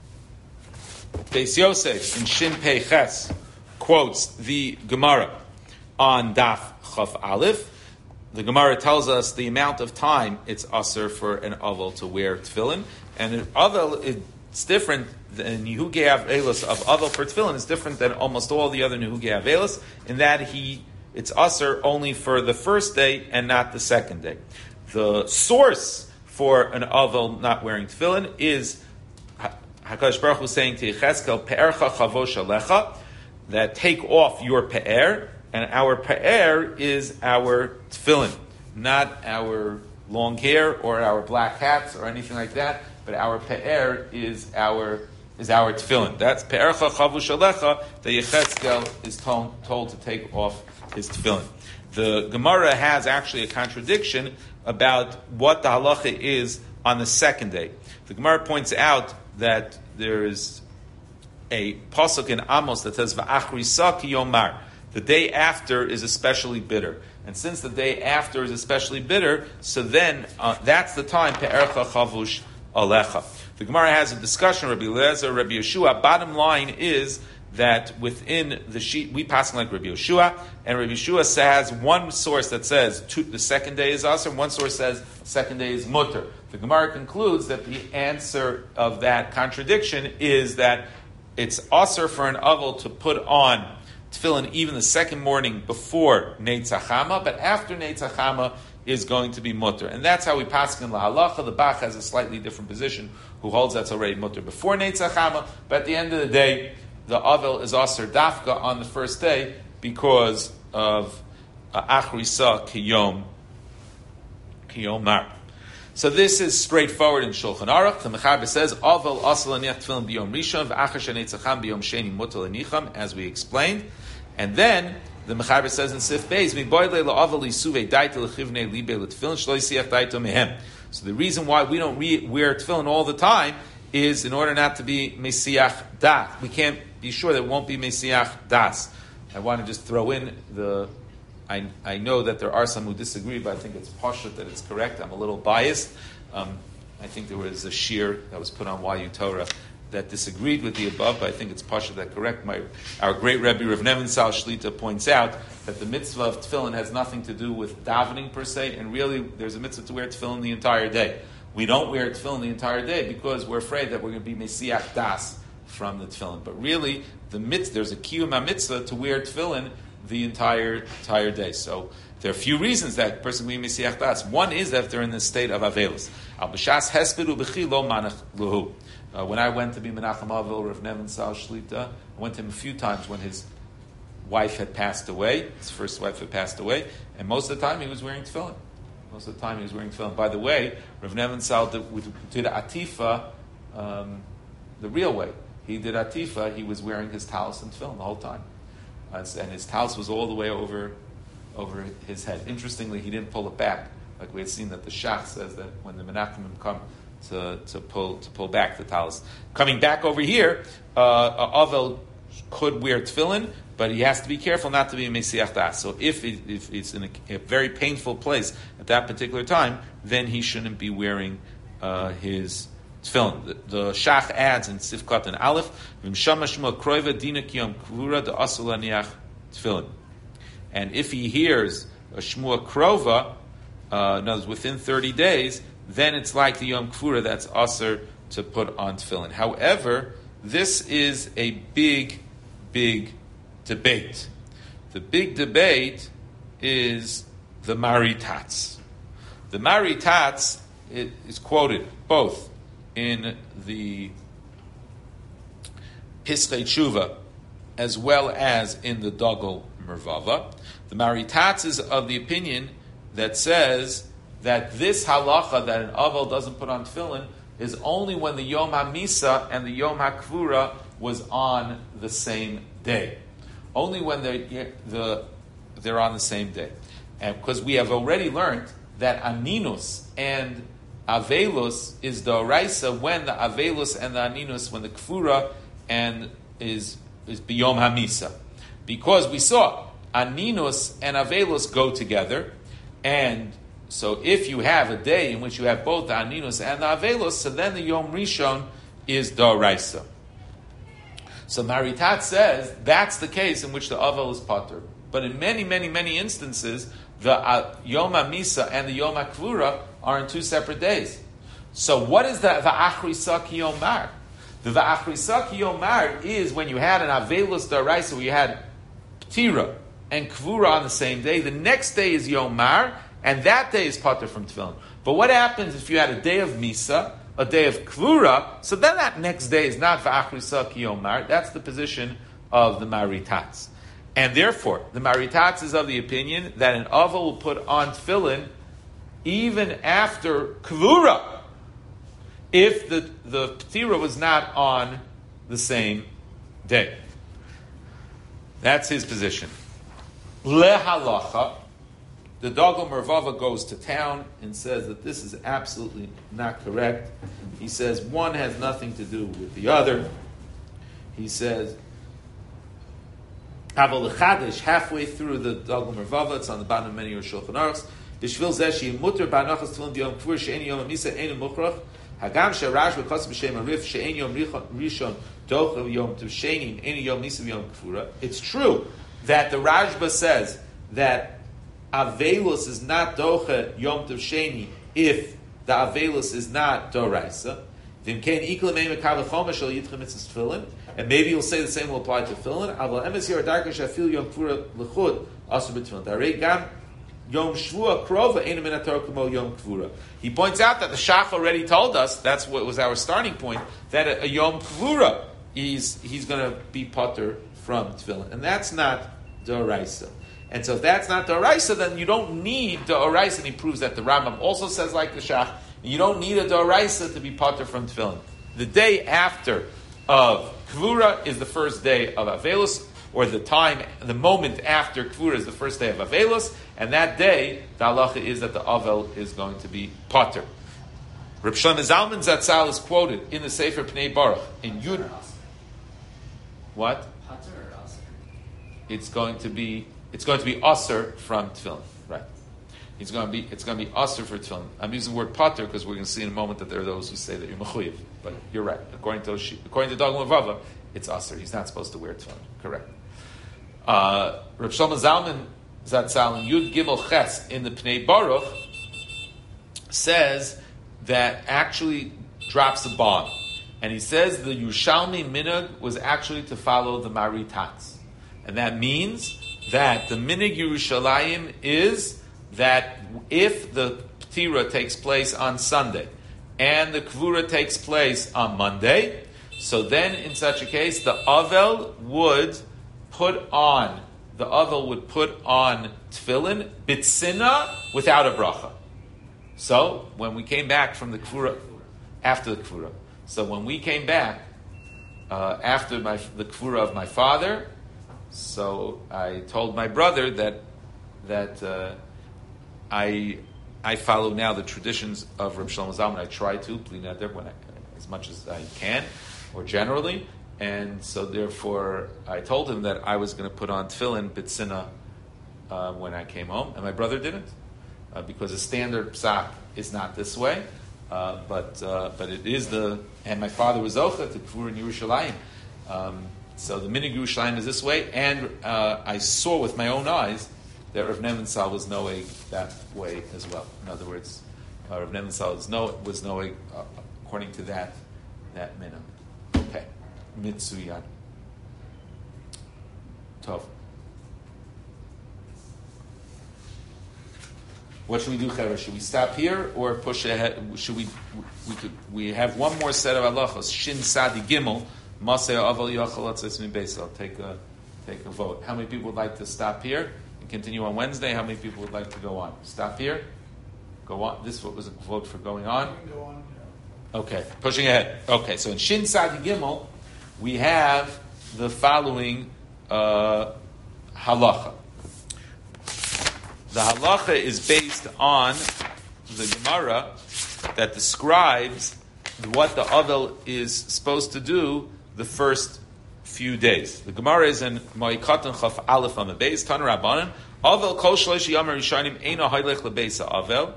Beis Yosef in Shin Pei Ches quotes the Gemara on Daf Chaf Aleph. The Gemara tells us the amount of time it's aser for an avel to wear tefillin, and an avel is different than Nehugei Avelos of avel for tefillin. It's different than almost all the other Nehugei Avelos in that he it's aser only for the first day and not the second day. The source for an avel not wearing tefillin is Hakadosh Baruch Hu saying to Yechezkel, "Pe'ercha chavosh alecha," that take off your pe'er. And our pe'er is our tefillin, not our long hair or our black hats or anything like that. But our pe'er is our is our tefillin. That's pe'ercha chavush alecha. The Yechezkel is told, told to take off his tefillin. The Gemara has actually a contradiction about what the halacha is on the second day. The Gemara points out that there is a pasuk in Amos that says va'achrisa ki yomar. The day after is especially bitter. And since the day after is especially bitter, so then uh, that's the time, pe'ercha chavush alecha. The Gemara has a discussion, Rabbi Eliezer, Rabbi Yeshua. Bottom line is that within the sheet, we pass like Rabbi Yeshua, and Rabbi Yeshua has one source that says two, the second day is asr, and one source says second day is mutter. The Gemara concludes that the answer of that contradiction is that it's asr for an avel to put on tefillin even the second morning before Neitz HaChama, but after Neitz HaChama is going to be mutter. And that's how we pass in La Halacha. The Bach has a slightly different position, who holds that's already mutter before Neitz HaChama, but at the end of the day, the Avel is Aser Dafka on the first day because of Achrisa Kiyom Kiyom Mar. So this is straightforward in Shulchan Aruch. The Mechaber says, Avel Asal Aniach Tefillin B'Yom Rishon V'Achar Sheneitz HaCham B'Yom Sheni Mutal Anicham, as we explained. And then the Mechaber says in Sif Beis, Miboyle la'avel yisuvei daita l'chivnei libe l'tefillin shlo yisiach daita mehem. So the reason why we don't re- wear tefillin all the time is in order not to be mesiach das. We can't be sure that it won't be mesiach das. I want to just throw in the. I I know that there are some who disagree, but I think it's pashut that it's correct. I'm a little biased. Um, I think there was a shir that was put on Y U Torah that disagreed with the above, but I think it's pashut that correct. My, our great Rebbe Rav Nevin Sal Shlita points out that the mitzvah of tefillin has nothing to do with davening per se, and really there's a mitzvah to wear tefillin the entire day. We don't wear tefillin the entire day because we're afraid that we're going to be mesiach das from the tefillin. But really, the mitzvah, there's a kiyum mitzvah to wear tefillin the entire entire day. So there are a few reasons that a person can be misiach das. One is that if they're in the state of avelus. Al b'shas hespedu b'chi lo manach luhu. When I went to be Menachem Avil, Rav Nevin Sal Shlita, I went to him a few times when his wife had passed away. His first wife had passed away, and most of the time he was wearing tefillin. Most of the time he was wearing tefillin. By the way, Rav Nevin Sal did, did atifa um, the real way. He did atifa. He was wearing his talis and tefillin the whole time, uh, and his talis was all the way over over his head. Interestingly, he didn't pull it back, like we had seen that the Shach says that when the Menachemim come to, to pull to pull back the talis. Coming back over here, uh, Avel could wear tefillin, but he has to be careful not to be a Mesiach Das. So if, it, if it's in a, a very painful place at that particular time, then he shouldn't be wearing uh, his tefillin. The, the Shach adds in Sifkat and Aleph, V'mshama shma kroiva dina kiyom kvura de asul aniach tefillin. And if he hears a shmua krova, uh, in other words, within thirty days, then it's like the Yom Kfura that's usher to put on tefillin. However, this is a big, big debate. The big debate is the Maritatz. The Maritatz is quoted both in the Pischei Tshuva as well as in the Dogel Mervava. The Maritatz is of the opinion that says that this halacha that an aval doesn't put on tefillin is only when the Yom HaMisa and the Yom HaKvura was on the same day. Only when they're, the, they're on the same day. And because we have already learned that Aninus and Avelus is the Oraisa when the Avelus and the Aninus, when the Kvura and is, is B'Yom HaMisa. Because we saw Aninus and Avelus go together, and so if you have a day in which you have both the Aninus and the Avelus, so then the Yom Rishon is the Oraisa. So Maritat says that's the case in which the Avel is pater. But in many, many, many instances, the uh, Yom HaMisa and the Yom HaKvura are in two separate days. So what is the Va'achri Ki Yomar? The Va'achri Ki Yomar is when you had an Avelus the Oraisa, where you had Ptira and Kvura on the same day. The next day is Yomar, and that day is pater from tefillin. But what happens if you had a day of Misa, a day of Kvura, so then that next day is not V'achrisa ki yomar. That's the position of the Maritatz. And therefore, the Maritatz is of the opinion that an Aval will put on tefillin even after Kvura, if the, the Ptira was not on the same day. That's his position. Lehalacha, the Dogel Mervava goes to town and says that this is absolutely not correct. He says one has nothing to do with the other. He says, Aval L'chadesh, halfway through the Dogel Mervava, it's on the bottom of many of Shulchan Aruchs, B'shvil zeh she'im muter ba'anachas tefillin b'yom kfur she'en yom hamisa ein mukhrach, hagam she'arash v'chas b'shem arif she'en yom rishon docha yom tevsheni ein yom misa b'yom kfura. It's true that the Rashba says that Avelus is not docha Yom Tov Sheni if the Avelus is not Doraisa. And maybe you'll say the same will apply to tefillin. He points out that the Shach already told us, that's what was our starting point, that a, a Yom Kvura is he's going to be potter from tefillin. And that's not Doraisa. And so if that's not the Oraisa, then you don't need the Oraisa. And he proves that the Rambam also says like the Shach, you don't need a Oraisa to be pater from tefillin. The day after of Kvura is the first day of Avelus, or the time, the moment after Kvura is the first day of Avelus, and that day, the halacha is that the Avel is going to be pater. Reb Shlomo Zalman Zatzal is quoted in the Sefer Pnei Baruch in Yud. What? Pater or aser? It's going to be It's going to be aser from tefillin, right? It's going to be it's going to be aser for tefillin. I'm using the word pater because we're going to see in a moment that there are those who say that you're mechuyev, but you're right. According to according to Dogel Mervava, it's aser. He's not supposed to wear tefillin. Correct. Uh, Reb Shlomo Zalman Zatzal in Yud Gimel Ches in the Pnei Baruch says that actually drops the bomb And he says the Yerushalmi minhag was actually to follow the Maritatz. And that means that the minhag Yerushalayim is that if the Ptira takes place on Sunday and the Kvura takes place on Monday, so then in such a case the Avel would put on, the Avel would put on Tefillin, Bitsina, without a bracha. So when we came back from the Kvura, after the Kvura, so when we came back uh, after my, the Kvura of my father, so I told my brother that that uh, I I follow now the traditions of Reb Shlomo Zalman. I try to, when I, as much as I can, or generally, and so therefore I told him that I was going to put on tefillin b'tzina uh, when I came home, and my brother didn't, uh, because a standard psak is not this way, uh, but uh, but it is the, and my father was zocha to Kvur in Yerushalayim. Um, So the minhag Yerushalayim is this way, and uh, I saw with my own eyes that Rav Nemensal was knowing that way as well. In other words, uh, Rav Nemensal was, know, was knowing uh, according to that that minhag. Okay, Mitsuyan. Tov. What should we do, Chera? Should we stop here or push ahead? Should we? We could. We have one more set of halachos. Shin Sadi Gimel. Maseh Aval Yachal Atzis Mi Beis. I'll take a take a vote. How many people would like to stop here and continue on Wednesday? How many people would like to go on? Stop here. Go on. This was a vote for going on. Go on, yeah. Okay, pushing ahead. Okay, so in Shin Sadi Gimel we have the following uh, halacha. The halacha is based on the Gemara that describes what the Avel is supposed to do the first few days. The Gemara is in Mo'ikatan Chaf Aleph on the base, Tan Rabbanan, Avel kol shlosh yamar rishonim eino haylech lebeisa Avel,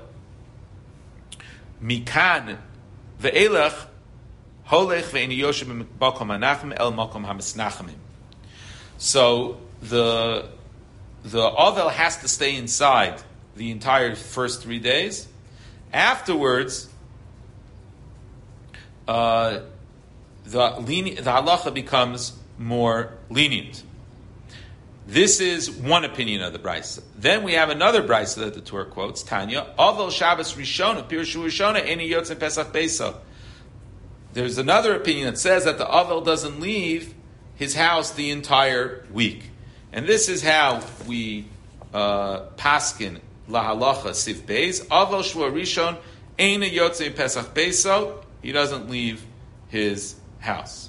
Mikan ve'elech holech ve'eni yoshem b'makom hanachim el makom hamisnachimim. So the the Avel has to stay inside the entire first three days. Afterwards, uh, the leni- the halacha becomes more lenient. This is one opinion of the Brisa. Then we have another Brisa that the Torah quotes, Tanya, Avel Shabbos Rishona, Pirshu Rishona, Eni Yotzei Pesach Beisa. There's another opinion that says that the Avel doesn't leave his house the entire week. And this is how we uh, paskin la halacha sif beis. Avel Shua Rishon, Eni Yotzei Pesach Beisa. He doesn't leave his house.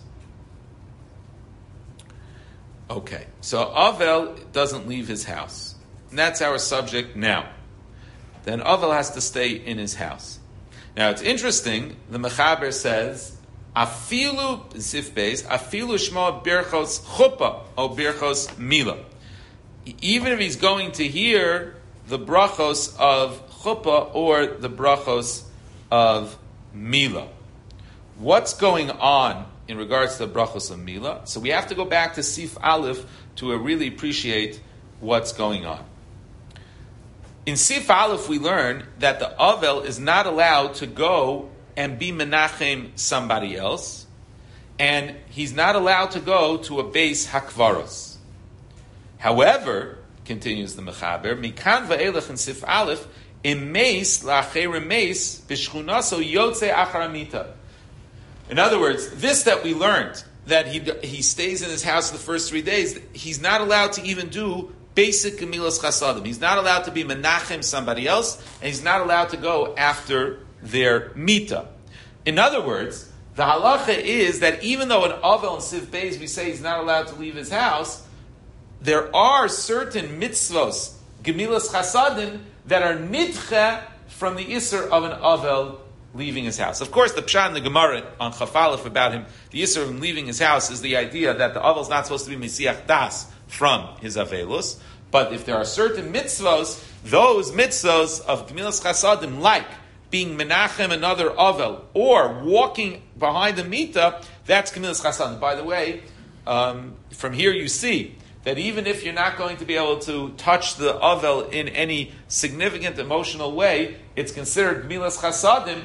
Okay, so Avel doesn't leave his house. And that's our subject now. Then Avel has to stay in his house. Now it's interesting, the Mechaber says, Afilu, Sif Beis, Afilu Shmo Birchos Chuppah, or Birchos Mila. Even if he's going to hear the brachos of Chuppah or the brachos of Mila. What's going on in regards to the brachos of Mila? So we have to go back to Sif Aleph to really appreciate what's going on. In Sif Aleph we learn that the Avel is not allowed to go and be menachem somebody else, and he's not allowed to go to a base hakvaros. However, continues the Mechaber, Mikan va'elech in Sif Aleph, imeis la'acher imeis b'shchunaso yotze acharamita. In other words, this that we learned, that he he stays in his house the first three days, he's not allowed to even do basic gemilas chasadim. He's not allowed to be menachem somebody else, and he's not allowed to go after their mita. In other words, the halacha is that even though in Avel and Siv Beis we say he's not allowed to leave his house, there are certain mitzvos, gemilas chasadim, that are nidche from the isser of an Avel leaving his house. Of course, the pshat in the Gemara on Chaf Aleph about him, the Yisr of him leaving his house, is the idea that the Avel is not supposed to be Mesiach Das from his Avelus. But if there are certain mitzvos, those mitzvos of Gemilas Chasadim, like being Menachem another Avel, or walking behind the Mita, that's Gemilas Chasadim. By the way, um, from here you see that even if you're not going to be able to touch the Avel in any significant emotional way, it's considered Gemilas Chasadim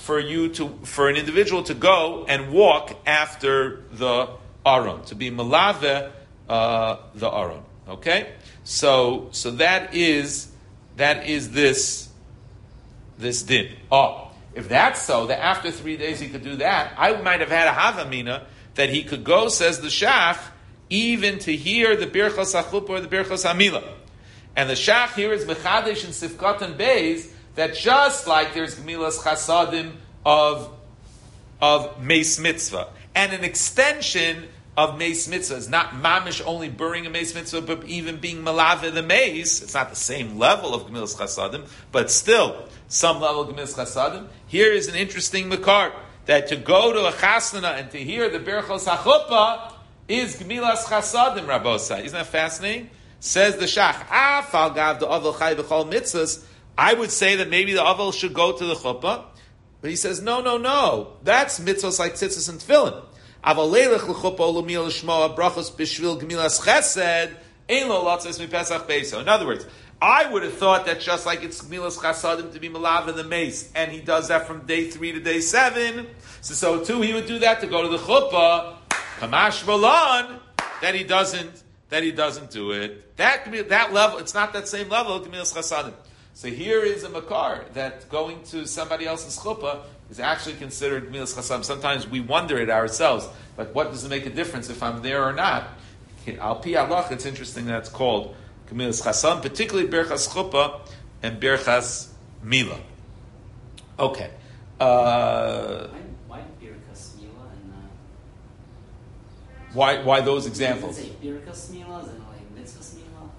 for you to, for an individual to go and walk after the Aron, to be Malave, uh, the Aron. Okay? So, so that is, that is this, this din. Oh, if that's so, that after three days he could do that, I might have had a Havamina that he could go, says the Shach, even to hear the Birchas HaChuppah or the Birchas HaMilah. And the Shach here is Mechadesh and Sifkat and Beis, that just like there's Gemilas Chasadim of, of Meis Mitzvah, and an extension of Meis Mitzvah is not mamish only burying a Meis Mitzvah, but even being Malave the Meis. It's not the same level of Gemilas Chasadim, but still some level of Gemilas Chasadim. Here is an interesting makar, that to go to a chasana and to hear the Birchos HaChuppah is Gemilas Chasadim, Rabbosai. Isn't that fascinating? Says the Shach, Afal gav the Avel Chai b'chol mitzvahs. I would say that maybe the Avel should go to the Chuppah, but he says, no, no, no. That's mitzvahs like tzitzis and tefillin. Aval leilech l'chuppah l'miyah l'shmoa brachos b'shvil gemilas chesed ein lo latzes mipesach beiso. In other words, I would have thought that just like it's gemilas chasadim to be malav in the mace, and he does that from day three to day seven, so so too he would do that to go to the chuppah. Kamash Balan, that he doesn't, that he doesn't do it. That that level, it's not that same level of gemilas chasadim. So here is a makar that going to somebody else's chuppah is actually considered gemilas chasadim. Sometimes we wonder it ourselves, like what does it make a difference if I'm there or not? Al pi halach, it's interesting that it's called gemilas chasadim, particularly Birchas Chuppah and Birchas Milah. Okay. Uh, why Birchas Milah and uh, why why those examples? Say Birchas Milah and like Mitzvahs Milah.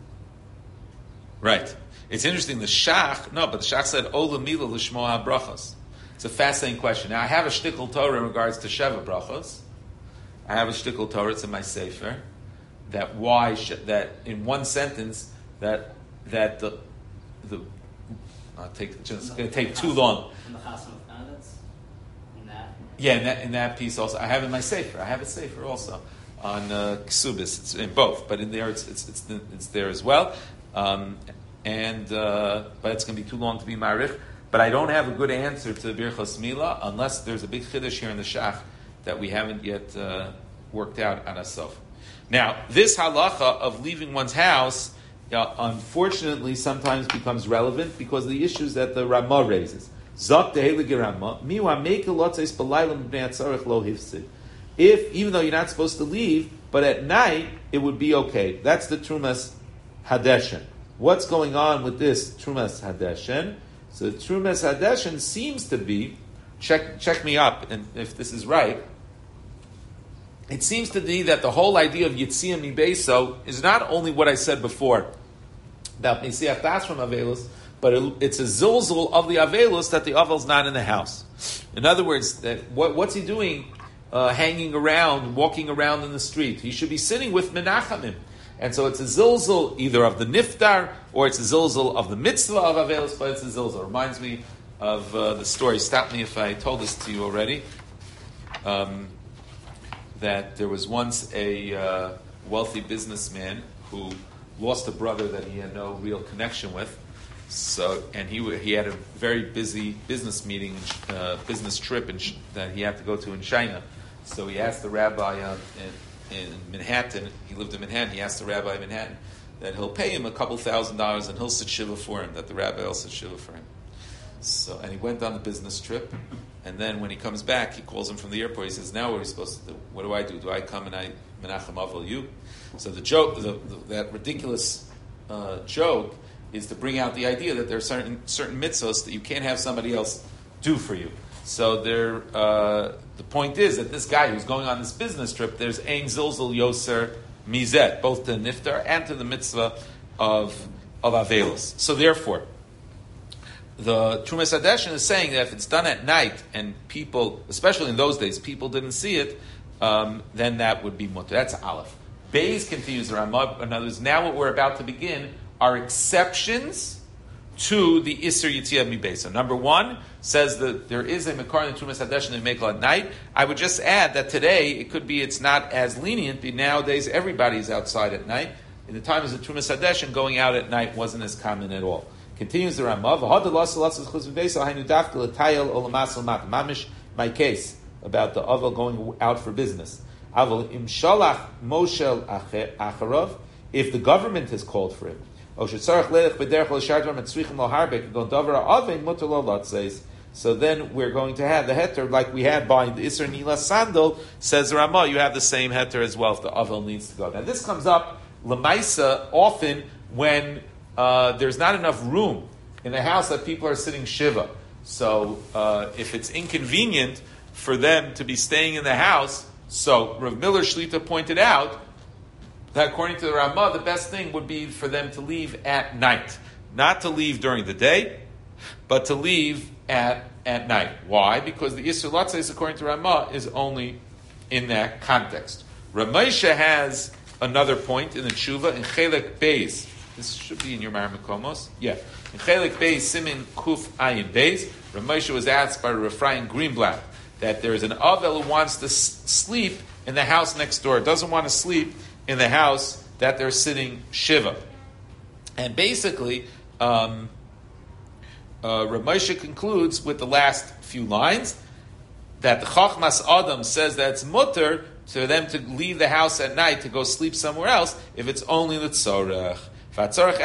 Right. It's interesting. The Shach, no, but the Shach said Ola Milah l'shmoa brachos. It's a fascinating question. Now I have a shtickle Torah in regards to Sheva brachos. I have a shtickle Torah. It's in my sefer. That why that in one sentence that that the the I'll take it's going to take too long. In the Chasam of Candidates, in that. Yeah, in that in that piece also I have it in my sefer. I have a sefer also on uh, Ksubis. It's in both, but in there it's it's it's, it's there as well. Um, and uh, but it's going to be too long to be marich. But I don't have a good answer to Birchos Milah unless there's a big chiddush here in the Shach that we haven't yet uh, worked out on Asof. Now, this halacha of leaving one's house, uh, unfortunately, sometimes becomes relevant because of the issues that the Ramah raises. Zok tehelig Ramah, miwa mekel lotzes balaylam b'nei atzarech lo hifsid. If, even though you're not supposed to leave, but at night, it would be okay. That's the Trumas Hadeshen. What's going on with this Trumas Hadeshen? So the Trumas Hadeshen seems to be, check check me up, and if this is right, it seems to be that the whole idea of Yitzia Mibeso is not only what I said before, about Mesiach Das from Avelus, but it, it's a zilzul of the Avelus that the Avel's not in the house. In other words, that what, what's he doing uh, hanging around, walking around in the street? He should be sitting with Menachamim. And so it's a zilzul either of the niftar or it's a zilzul of the mitzvah of Avelus, but it's a zilzul. It reminds me of uh, the story. Stop me if I told this to you already. Um, that there was once a uh, wealthy businessman who lost a brother that he had no real connection with. So, and he he had a very busy business meeting, uh, business trip in, that he had to go to in China. So he asked the rabbi uh, in, in Manhattan. He lived in Manhattan. He asked the rabbi in Manhattan that he'll pay him a couple thousand dollars and he'll sit shiva for him. That the rabbi will sit shiva for him. So, and he went on the business trip. And then when he comes back, he calls him from the airport. He says, "Now what are we supposed to do? What do I do? Do I come and I Menachem Avel you?" So the joke, the, the, that ridiculous uh, joke, is to bring out the idea that there are certain certain mitzvos that you can't have somebody else do for you. So there, uh, the point is that this guy who's going on this business trip, there's ein zilzul yoser mizet, both to niftar and to the mitzvah of of avelus. So therefore, the Trumas Hadeshen is saying that if it's done at night and people, especially in those days, people didn't see it, um, then that would be mutter. That's Aleph. Beis continues the Ramah. In other words, now what we're about to begin are exceptions to the Isser Yitzia Mibesa. Number one says that there is a Mekar in the Trumas Hadeshen they make at night. I would just add that today it could be it's not as lenient, but nowadays everybody's outside at night. In the times of Trumas Hadeshen, going out at night wasn't as common at all. Continues the Ramah. Mamish, my case about the Avel going out for business. Aval im shalach moshel acharov, if the government has called for him. So then we're going to have the heter like we had by the Isser Nila Sandal, says Ramah, you have the same heter as well if the Avel needs to go. Now this comes up Lamaisa often when uh, there's not enough room in the house that people are sitting Shiva. So uh, if it's inconvenient for them to be staying in the house, so Rav Miller Shlita pointed out that according to the Ramah, the best thing would be for them to leave at night. Not to leave during the day, but to leave at, at night. Why? Because the Yisur Latzes, according to Ramah, is only in that context. Ramesha has another point in the Tshuva, in Chelek Beis. This should be in your Maramakomos. Yeah. In Chelek Beis, Simin Kuf Ayin Beis, Ramesha was asked by Refrain Greenblatt that there is an Avel who wants to s- sleep in the house next door, doesn't want to sleep in the house that they're sitting Shiva. And basically, um, uh, Rav Moshe concludes with the last few lines that the Chachmas Adam says that it's mutter to them to leave the house at night to go sleep somewhere else if it's only the tzorech. So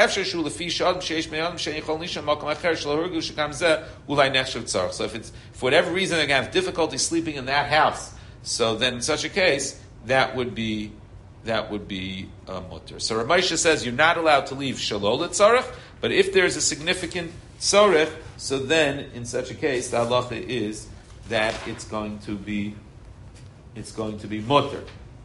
if it's for whatever reason they're going to have difficulty sleeping in that house, so then in such a case that would be that would be uh, mutter. So Rav Moshe says you're not allowed to leave shalol tzarech, but if there's a significant tzarech, so then in such a case the halacha is that it's going to be it's going to be mutter.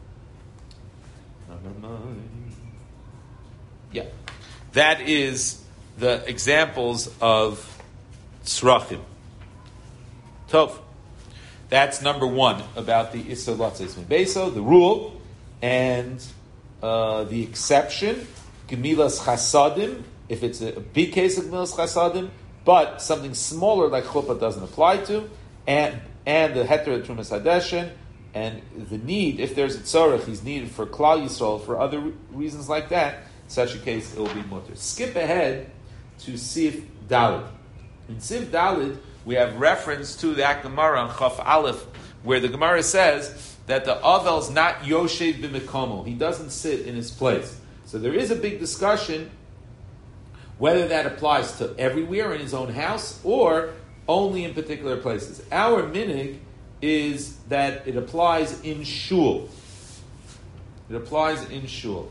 Yeah, that is the examples of tzrachim. Tov. That's number one about the Issa Latzes Beso, the rule, and uh, the exception, Gemilas Chasadim, if it's a, a big case of Gemilas Chasadim, but something smaller like Chuppah doesn't apply to, and and the Heter Trumas Hadeshin, and the need, if there's a tzorech, he's needed for Klal Yisrael, for other re- reasons like that, in such a case, it will be mutter. Skip ahead to Sif Dalid. In Sif Dalid, we have reference to that Gemara on Chaf Aleph, where the Gemara says that the Avel's not Yoshev b'Mekomo. He doesn't sit in his place. So there is a big discussion whether that applies to everywhere in his own house or only in particular places. Our minig is that it applies in shul. It applies in shul.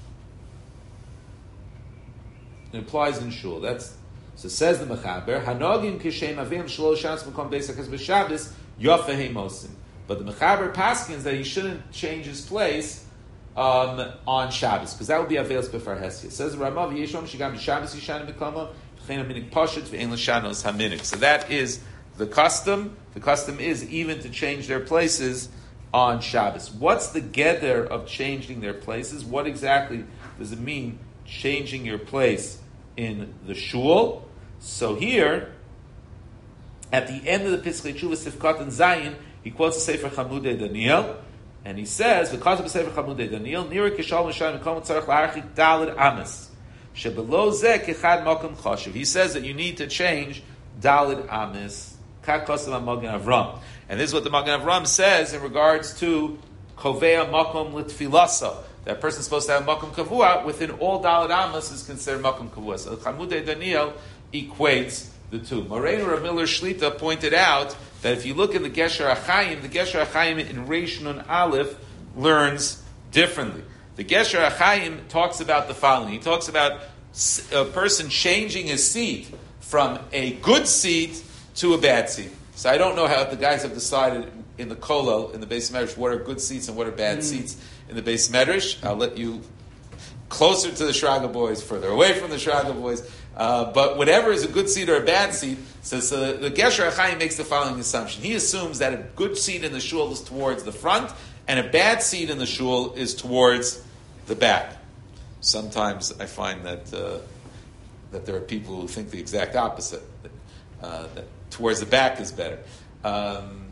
It applies in shul. That's so says the Mechaber. Hanogim kishem avim shlosh shas makom beisakas b'Shabbos yofehei mosim. But the Mechaber paskins that he shouldn't change his place um, on Shabbos because that would be aveils b'far hesia. Says the Ramav Yeshom shigam b'Shabbos yishana b'kama v'chein haminik pashut v'ein l'shanos haminik. So that is the custom. The custom is even to change their places on Shabbos. What's the gather of changing their places? What exactly does it mean, changing your place in the shul? So here, at the end of the Piskei Tshuva Sifkat and Zayin, he quotes the Sefer Chamudei Daniel, and he says, "Because of the Sefer Chamudei Daniel, Nira Kishal Mishayim Mekom Tzarech La'archik Dalid Ames Shebelo Zeh Kechad Makom Choshev." He says that you need to change Dalid Ames. And this is what the Magen Avram says in regards to Kovea Makom Litfilasa. That person is supposed to have Makom Kavua within all Dalad Amos is considered Makom Kavua. So Chamudei Daniel equates the two. Moreinu Rav Miller Shlita pointed out that if you look in the Gesher Achayim, the Gesher Achayim in Reish Nun Aleph learns differently. The Gesher Achayim talks about the following. He talks about a person changing his seat from a good seat to a bad seat. So I don't know how the guys have decided in the Kolel, in the Beis Medrash, what are good seats and what are bad mm. seats in the Beis Medrash. I'll let you closer to the Shraga boys, further away from the Shraga boys. Uh, but whatever is a good seat or a bad seat, so, so the, the Gesher Achayim makes the following assumption. He assumes that a good seat in the shul is towards the front, and a bad seat in the shul is towards the back. Sometimes I find that uh, that there are people who think the exact opposite. Uh, that towards the back is better. Um,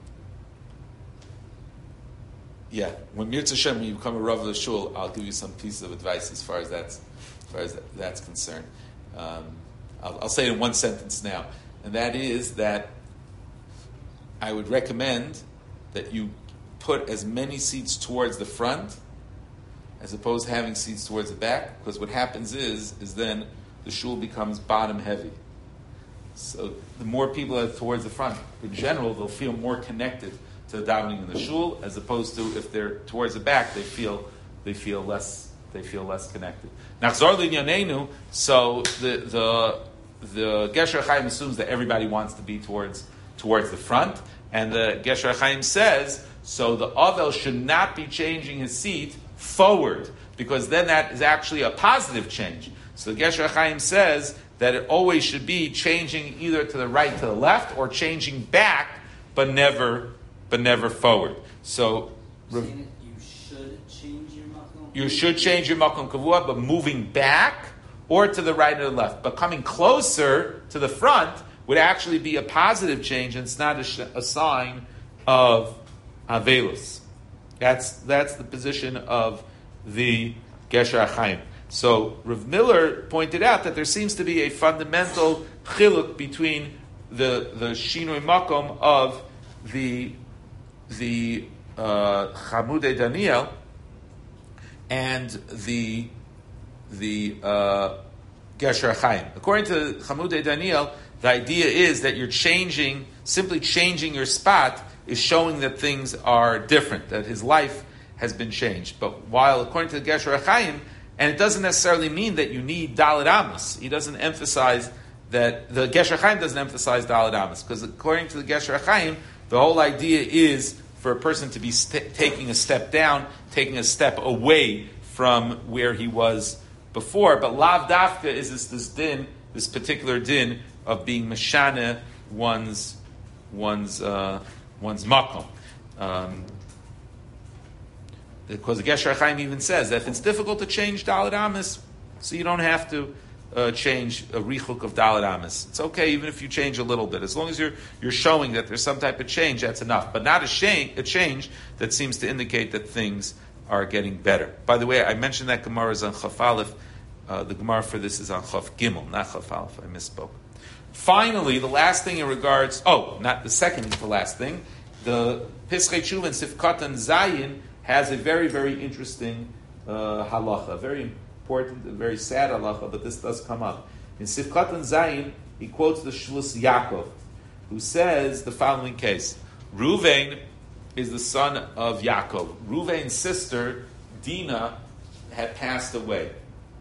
yeah, when Mirza Hashem, when you become a Rav of the Shul, I'll give you some pieces of advice as far as that's, as far as that, that's concerned. Um, I'll, I'll say it in one sentence now, and that is that I would recommend that you put as many seats towards the front as opposed to having seats towards the back, because what happens is, is then the shul becomes bottom heavy. So the more people are towards the front, in general, they'll feel more connected to the davening in the shul, as opposed to if they're towards the back, they feel they feel less they feel less connected. Nachzor l'Inyanenu, so the the the Gesher Chaim assumes that everybody wants to be towards towards the front, and the Gesher Chaim says so the Avel should not be changing his seat forward, because then that is actually a positive change. So the Gesher Chaim says that it always should be changing either to the right, to the left, or changing back, but never, but never forward. So You're saying that you should change your makom. you should change your makom kavua, but moving back or to the right or the left. But coming closer to the front would actually be a positive change, and it's not a, sh- a sign of avelus. That's that's the position of the Gesher Chaim. So Rav Miller pointed out that there seems to be a fundamental chiluk between the the shinui makom of the the uh, Chamudei Daniel and the the uh, Gesher Chaim. According to Chamudei Daniel, the idea is that you're changing, simply changing your spot is showing that things are different, that his life has been changed. But while according to the Gesher Chaim, and it doesn't necessarily mean that you need Dalet Amos. He doesn't emphasize that, the Gesher Chaim doesn't emphasize Dalet Amos, because according to the Gesher Chaim, the whole idea is for a person to be st- taking a step down, taking a step away from where he was before. But Lav Dafka is this, this din, this particular din of being Meshana one's one's uh, one's makom. Um, because the Gesher Chaim even says that if it's difficult to change Dalet Amos, so you don't have to uh, change a richuk of Dalet Amos. It's okay even if you change a little bit. As long as you're you're showing that there's some type of change, that's enough. But not a, shame, a change that seems to indicate that things are getting better. By the way, I mentioned that Gemara is on Chaf Aleph. Uh, the Gemara for this is on Chaf Gimel, not Chaf Aleph. I misspoke. Finally, the last thing in regards, oh, not the second to last thing, the Pischei Tshuva and Sifkatan Zayin has a very, very interesting uh, halacha, very important and very sad halacha, but this does come up. In Sifkatan Zayin, he quotes the Shlus Yaakov, who says the following case. Ruvain is the son of Yaakov. Ruvain's sister, Dinah, had passed away.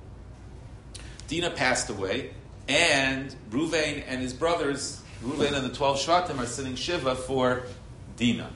Dinah passed away, and Ruvain and his brothers, Ruvain and the twelve Shvatim, are sitting Shiva for Dinah.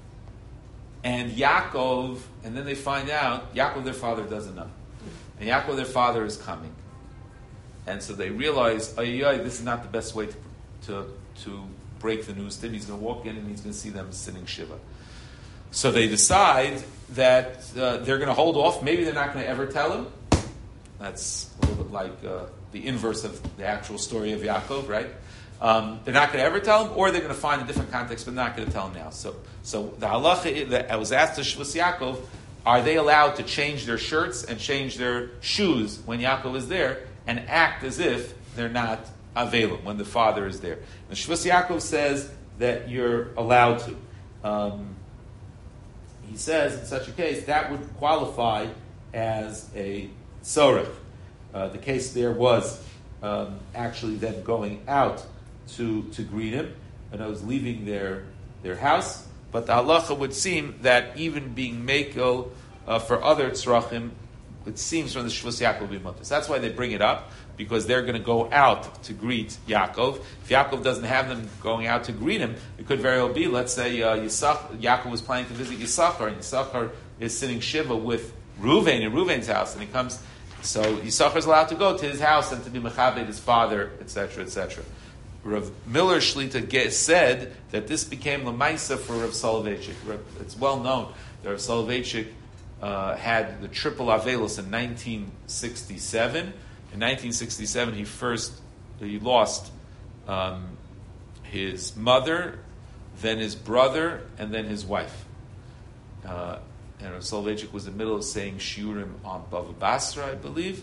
And Yaakov, and then they find out, Yaakov, their father, doesn't know. And Yaakov, their father, is coming. And so they realize, ay, ay, this is not the best way to, to, to break the news to him. He's going to walk in and he's going to see them sitting Shiva. So they decide that uh, they're going to hold off. Maybe they're not going to ever tell him. That's a little bit like uh, the inverse of the actual story of Yaakov, right? Um, they're not going to ever tell him, or they're going to find a different context, but not going to tell him now. So, so the halacha that I was asked to Shvus Yaakov, are they allowed to change their shirts and change their shoes when Yaakov is there and act as if they're not available when the father is there? And Shvus Yaakov says that you're allowed to. Um, he says in such a case that would qualify as a tzorech. Uh, the case there was um, actually them going out to to greet him, and I was leaving their their house. But the halacha would seem that even being mekel uh, for other tzrachim, it seems from the Shvus Yaakov b'motos. That's why they bring it up, because they're going to go out to greet Yaakov. If Yaakov doesn't have them going out to greet him, it could very well be, let's say uh, Yisach, Yaakov was planning to visit Yisachar, and Yisachar is sitting Shiva with Ruvain in Ruvain's house, and he comes. So Yisachar is allowed to go to his house and to be mechabed his father, et cetera, et cetera. Rav Miller Shlita get, said that this became Lamaisa for Rav Soloveitchik. It's well known that Rav Soloveitchik uh, had the triple Avelos in nineteen sixty-seven. In nineteen sixty-seven, he first he lost um, his mother, then his brother, and then his wife. Uh, and Rav Soloveitchik was in the middle of saying shiurim on Bava Basra, I believe,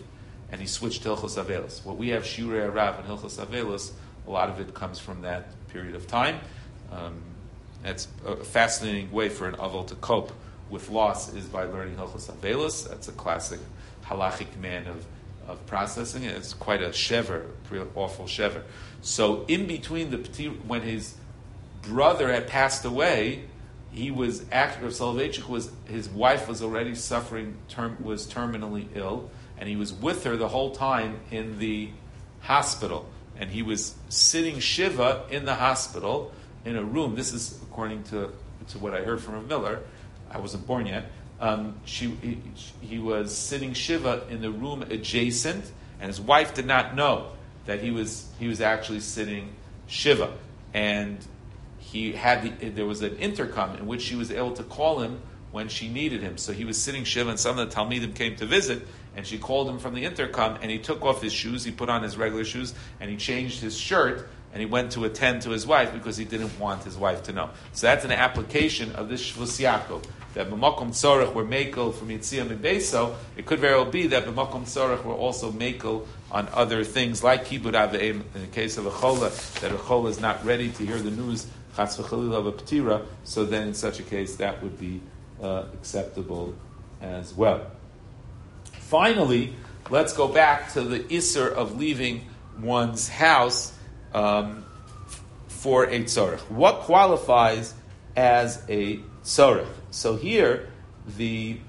and he switched to Hilchos Avelos. What we have Shiurei Arav and Hilchos Avelos, a lot of it comes from that period of time. Um, that's a fascinating way for an Avel to cope with loss is by learning Hilchos Avelos. That's a classic halachic man of, of processing it. It's quite a shever, a real awful shever. So in between the when his brother had passed away, he was active. Soloveitchik was his wife was already suffering, term, was terminally ill, and he was with her the whole time in the hospital. And he was sitting shiva in the hospital in a room. This is according to to what I heard from Rav Miller. I wasn't born yet. Um, she he, he was sitting shiva in the room adjacent, and his wife did not know that he was he was actually sitting shiva. And he had the, there was an intercom in which she was able to call him when she needed him. So he was sitting shiva, and some of the Talmidim came to visit, and she called him from the intercom, and he took off his shoes, he put on his regular shoes, and he changed his shirt, and he went to attend to his wife because he didn't want his wife to know. So that's an application of this Shvus Yaakov, that b'makom tzorech were mekel from Yitziam and Beso. It could very well be that b'makom tzorech were also mekel on other things like kibud aveim. In the case of a chola, that a chola is not ready to hear the news chas v'chalil of a ptira, so then in such a case that would be uh, acceptable as well. Finally, let's go back to the isser of leaving one's house um, for a tzorech. What qualifies as a tzorech? So here, the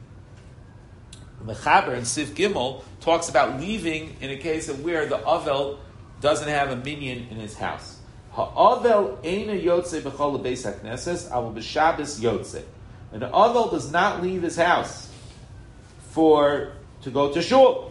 Mechaber in Sif Gimel talks about leaving in a case of where the Avel doesn't have a minyan in his house. Ha'avel eina yotze b'chol beis hakneses, aval b'shabes yotze. And the Avel does not leave his house for to go to shul.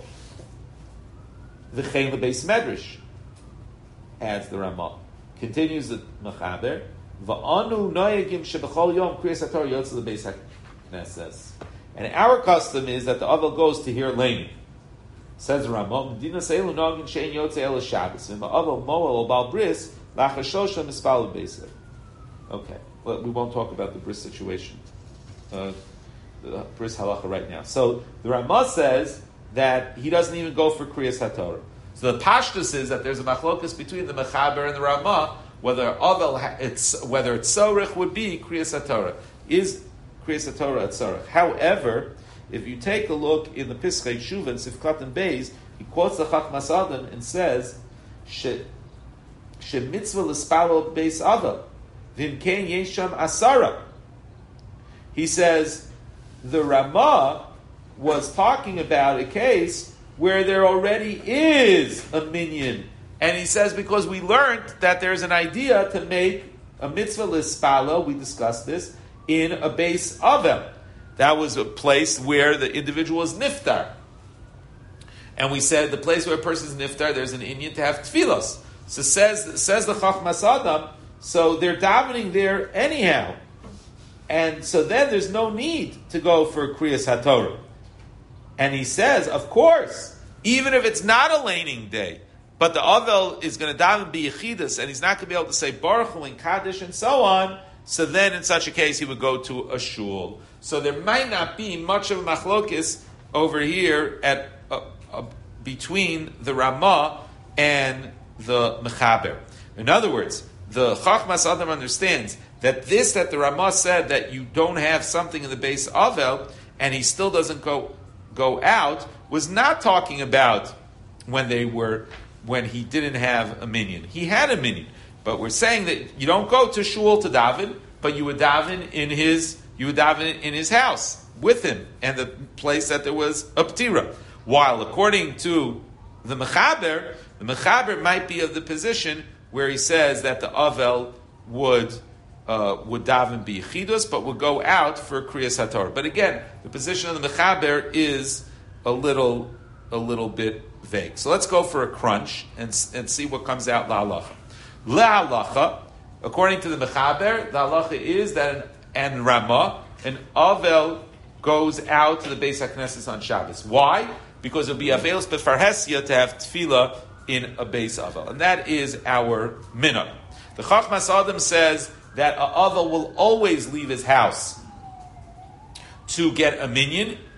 V'chein lebeis medrash, adds the Ramah. Continues the Mechaber. Va'anu noyagim shebechol yom kriyas haTorah yotze lebeis hakneses. And our custom is that the Avel goes to hear Leini. Says the Ramah, Medina seilu nogin shein yotze el Shabbos. And the Avel moel bal bris lachar shosha mispal beiser. Okay, well, we won't talk about the bris situation, uh, the bris halacha right now. So the Ramah says that he doesn't even go for kriyas haTorah. So the pashtus is that there's a machlokas between the Mechaber and the Ramah whether Avel it's whether it's tzorech would be kriyas haTorah. Is kriyas haTorah a tzorech? However, if you take a look in the Pischei Tshuva and Sifkat and Beis, he quotes the Chachmas Adam and says, "She mitzvah l'spalo beis Avel, v'imkein yesham asara." He says the Ramah was talking about a case where there already is a minyan. And he says, because we learned that there's an idea to make a mitzvah l'spalo, we discussed this, in a beis Avel. That was a place where the individual is niftar. And we said the place where a person is niftar, there's an inyan to have tefillos. So says, says the Chachmas Adam, so they're davening there anyhow. And so then there's no need to go for kriyas haTorah. And he says, of course, even if it's not a laning day, but the Avel is going to daven be yechidus, and he's not going to be able to say Baruch Hu and Kaddish and so on, so then in such a case he would go to a shul. So there might not be much of a machlokis over here at uh, uh, between the Ramah and the Mechaber. In other words, the Chachmas Adam understands that this that the Ramah said that you don't have something in the beis Avel and he still doesn't go go out was not talking about when they were when he didn't have a minyan. He had a minyan, but we're saying that you don't go to shul to daven, but you would daven in his you would daven in his house with him and the place that there was a ptira. While according to the Mechaber, the Mechaber might be of the position where he says that the Avel would uh, would daven be yechidus, but would go out for kriyas haTorah. But again, the position of the Mechaber is a little a little bit vague. So let's go for a crunch and and see what comes out la halacha. La halacha, according to the Mechaber, the halacha is that an, and Ramah, an Avel goes out to the Beis HaKnesses on Shabbos. Why? Because it will be Avelos Befarhesia to have tefillah in a Beis Avel. And that is our minhag. The Chachmas Adam says that a Avel will always leave his house to get a minyan,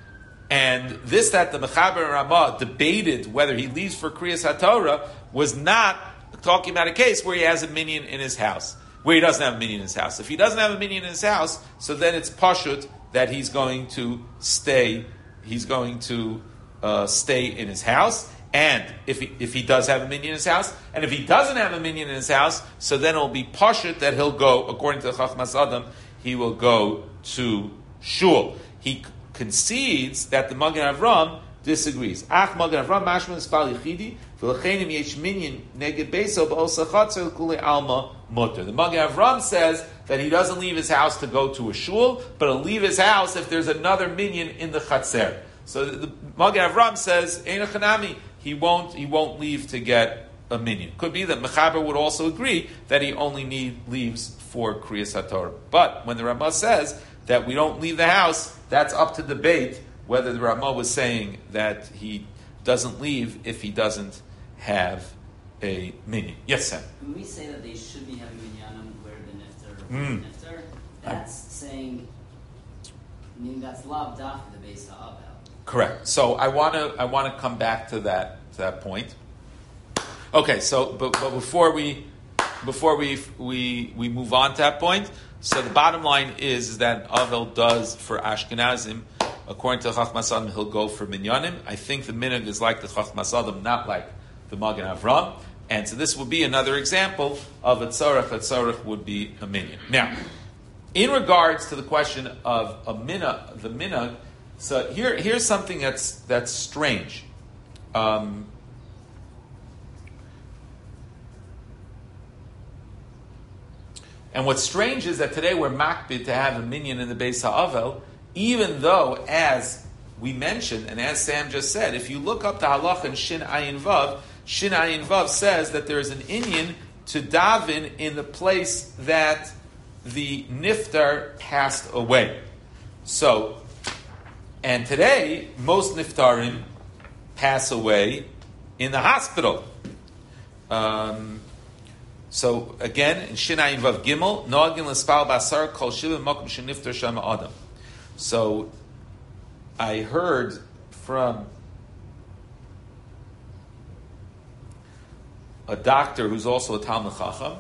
And this that the Mechaber and Ramah debated whether he leaves for Kriyas HaTorah was not talking about a case where he has a minyan in his house, where he doesn't have a minyan in his house. If he doesn't have a minyan in his house, so then it's pashut that he's going to stay, he's going to uh, stay in his house. And if he, if he does have a minyan in his house, and if he doesn't have a minyan in his house, so then it'll be pashut that he'll go, according to the Chachmas Adam, he will go to shul. He concedes that the Magen Avram disagrees. Ach Magen Avram mashma spal yichidi v'lechenim yesh minyan neged beiso b'osa chatzor kule alma mutter. The Magen Avram says that he doesn't leave his house to go to a shul, but he'll leave his house if there's another minyan in the chatzer. So the, the Magen Avram says ein chanami, he won't he won't leave to get a minyan. Could be that Mechaber would also agree that he only need leaves for Kriyas HaTorah. But when the Ramah says that we don't leave the house, that's up to debate whether the Ramah was saying that he doesn't leave if he doesn't have a minyan. Yes, Sam? When we say that they should be having minyanim where the nifter, Mm. nifter, that's saying, I mean, that's lav daf the base ha'avel. Correct. So I want to I want to come back to that to that point. Okay, so but, but before we before we we we move on to that point, so the bottom line is, is that Avel does for Ashkenazim, according to Chachmas Adam, he'll go for minyanim. I think the minhag is like the Chachmas Adam, not like the Magen Avram, and so this would be another example of a tzarech. A tzarech would be a minyan. Now, in regards to the question of a minhag, the minhag. So here, here's something that's that's strange. Um, and what's strange is that today we're makbid to have a minyan in the Beis HaAvel, even though, as we mentioned, and as Sam just said, if you look up the halach in Shin Ayin Vav, Shin Ayin Vav says that there is an inyan to daven in the place that the niftar passed away. So, and today, most niftarim pass away in the hospital. Um, so again, in Shinai Vav Gimel, Noagin l'spal basar kol shiva makom sheniftar shama adam. So I heard from a doctor who's also a Talmud Chacham.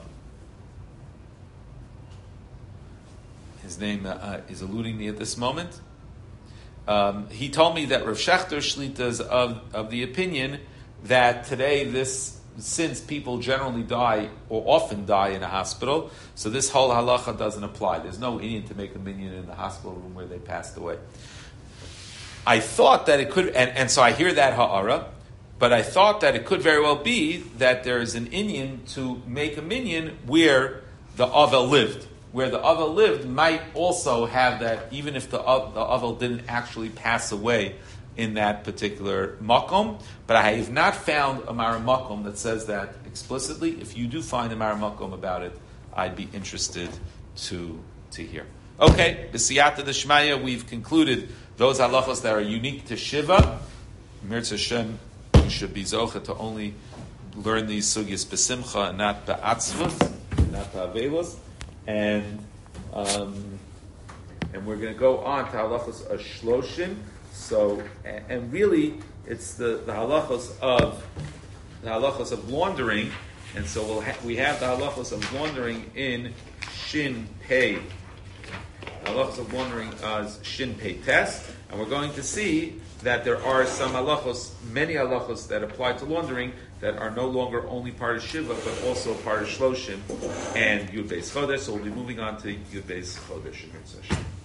His name uh, is eluding me at this moment. Um, he told me that Rav Shechter Shlita is of, of the opinion that today this, since people generally die or often die in a hospital, so this whole halacha doesn't apply. There's no Indian to make a minyan in the hospital room where they passed away. I thought that it could, and, and so I hear that ha'ara, but I thought that it could very well be that there is an Indian to make a minyan where the Avel lived. Where the Avel lived might also have that, even if the, the Avel didn't actually pass away in that particular makom. But I have not found a Mara makom that says that explicitly. If you do find a Mara makom about it, I'd be interested to to hear. Okay, b'siyata d'shmaya, we've concluded those halachos that are unique to Shiva. Mirz Hashem, you should be zocha to only learn these sugyas b'simcha and not ba'atzvus, not ba'avelos. And um, and we're going to go on to halachos ashloshim. So and, and really, it's the, the halachos of the halachos of laundering. And so we'll ha- we have the halachos of laundering in Shin Pei. Halachos of laundering as Shin Pei test, and we're going to see that there are some halachos, many halachos that apply to laundering that are no longer only part of Shiva, but also part of Shloshim and Yud Beis Chodesh. So we'll be moving on to Yud Beis Chodesh.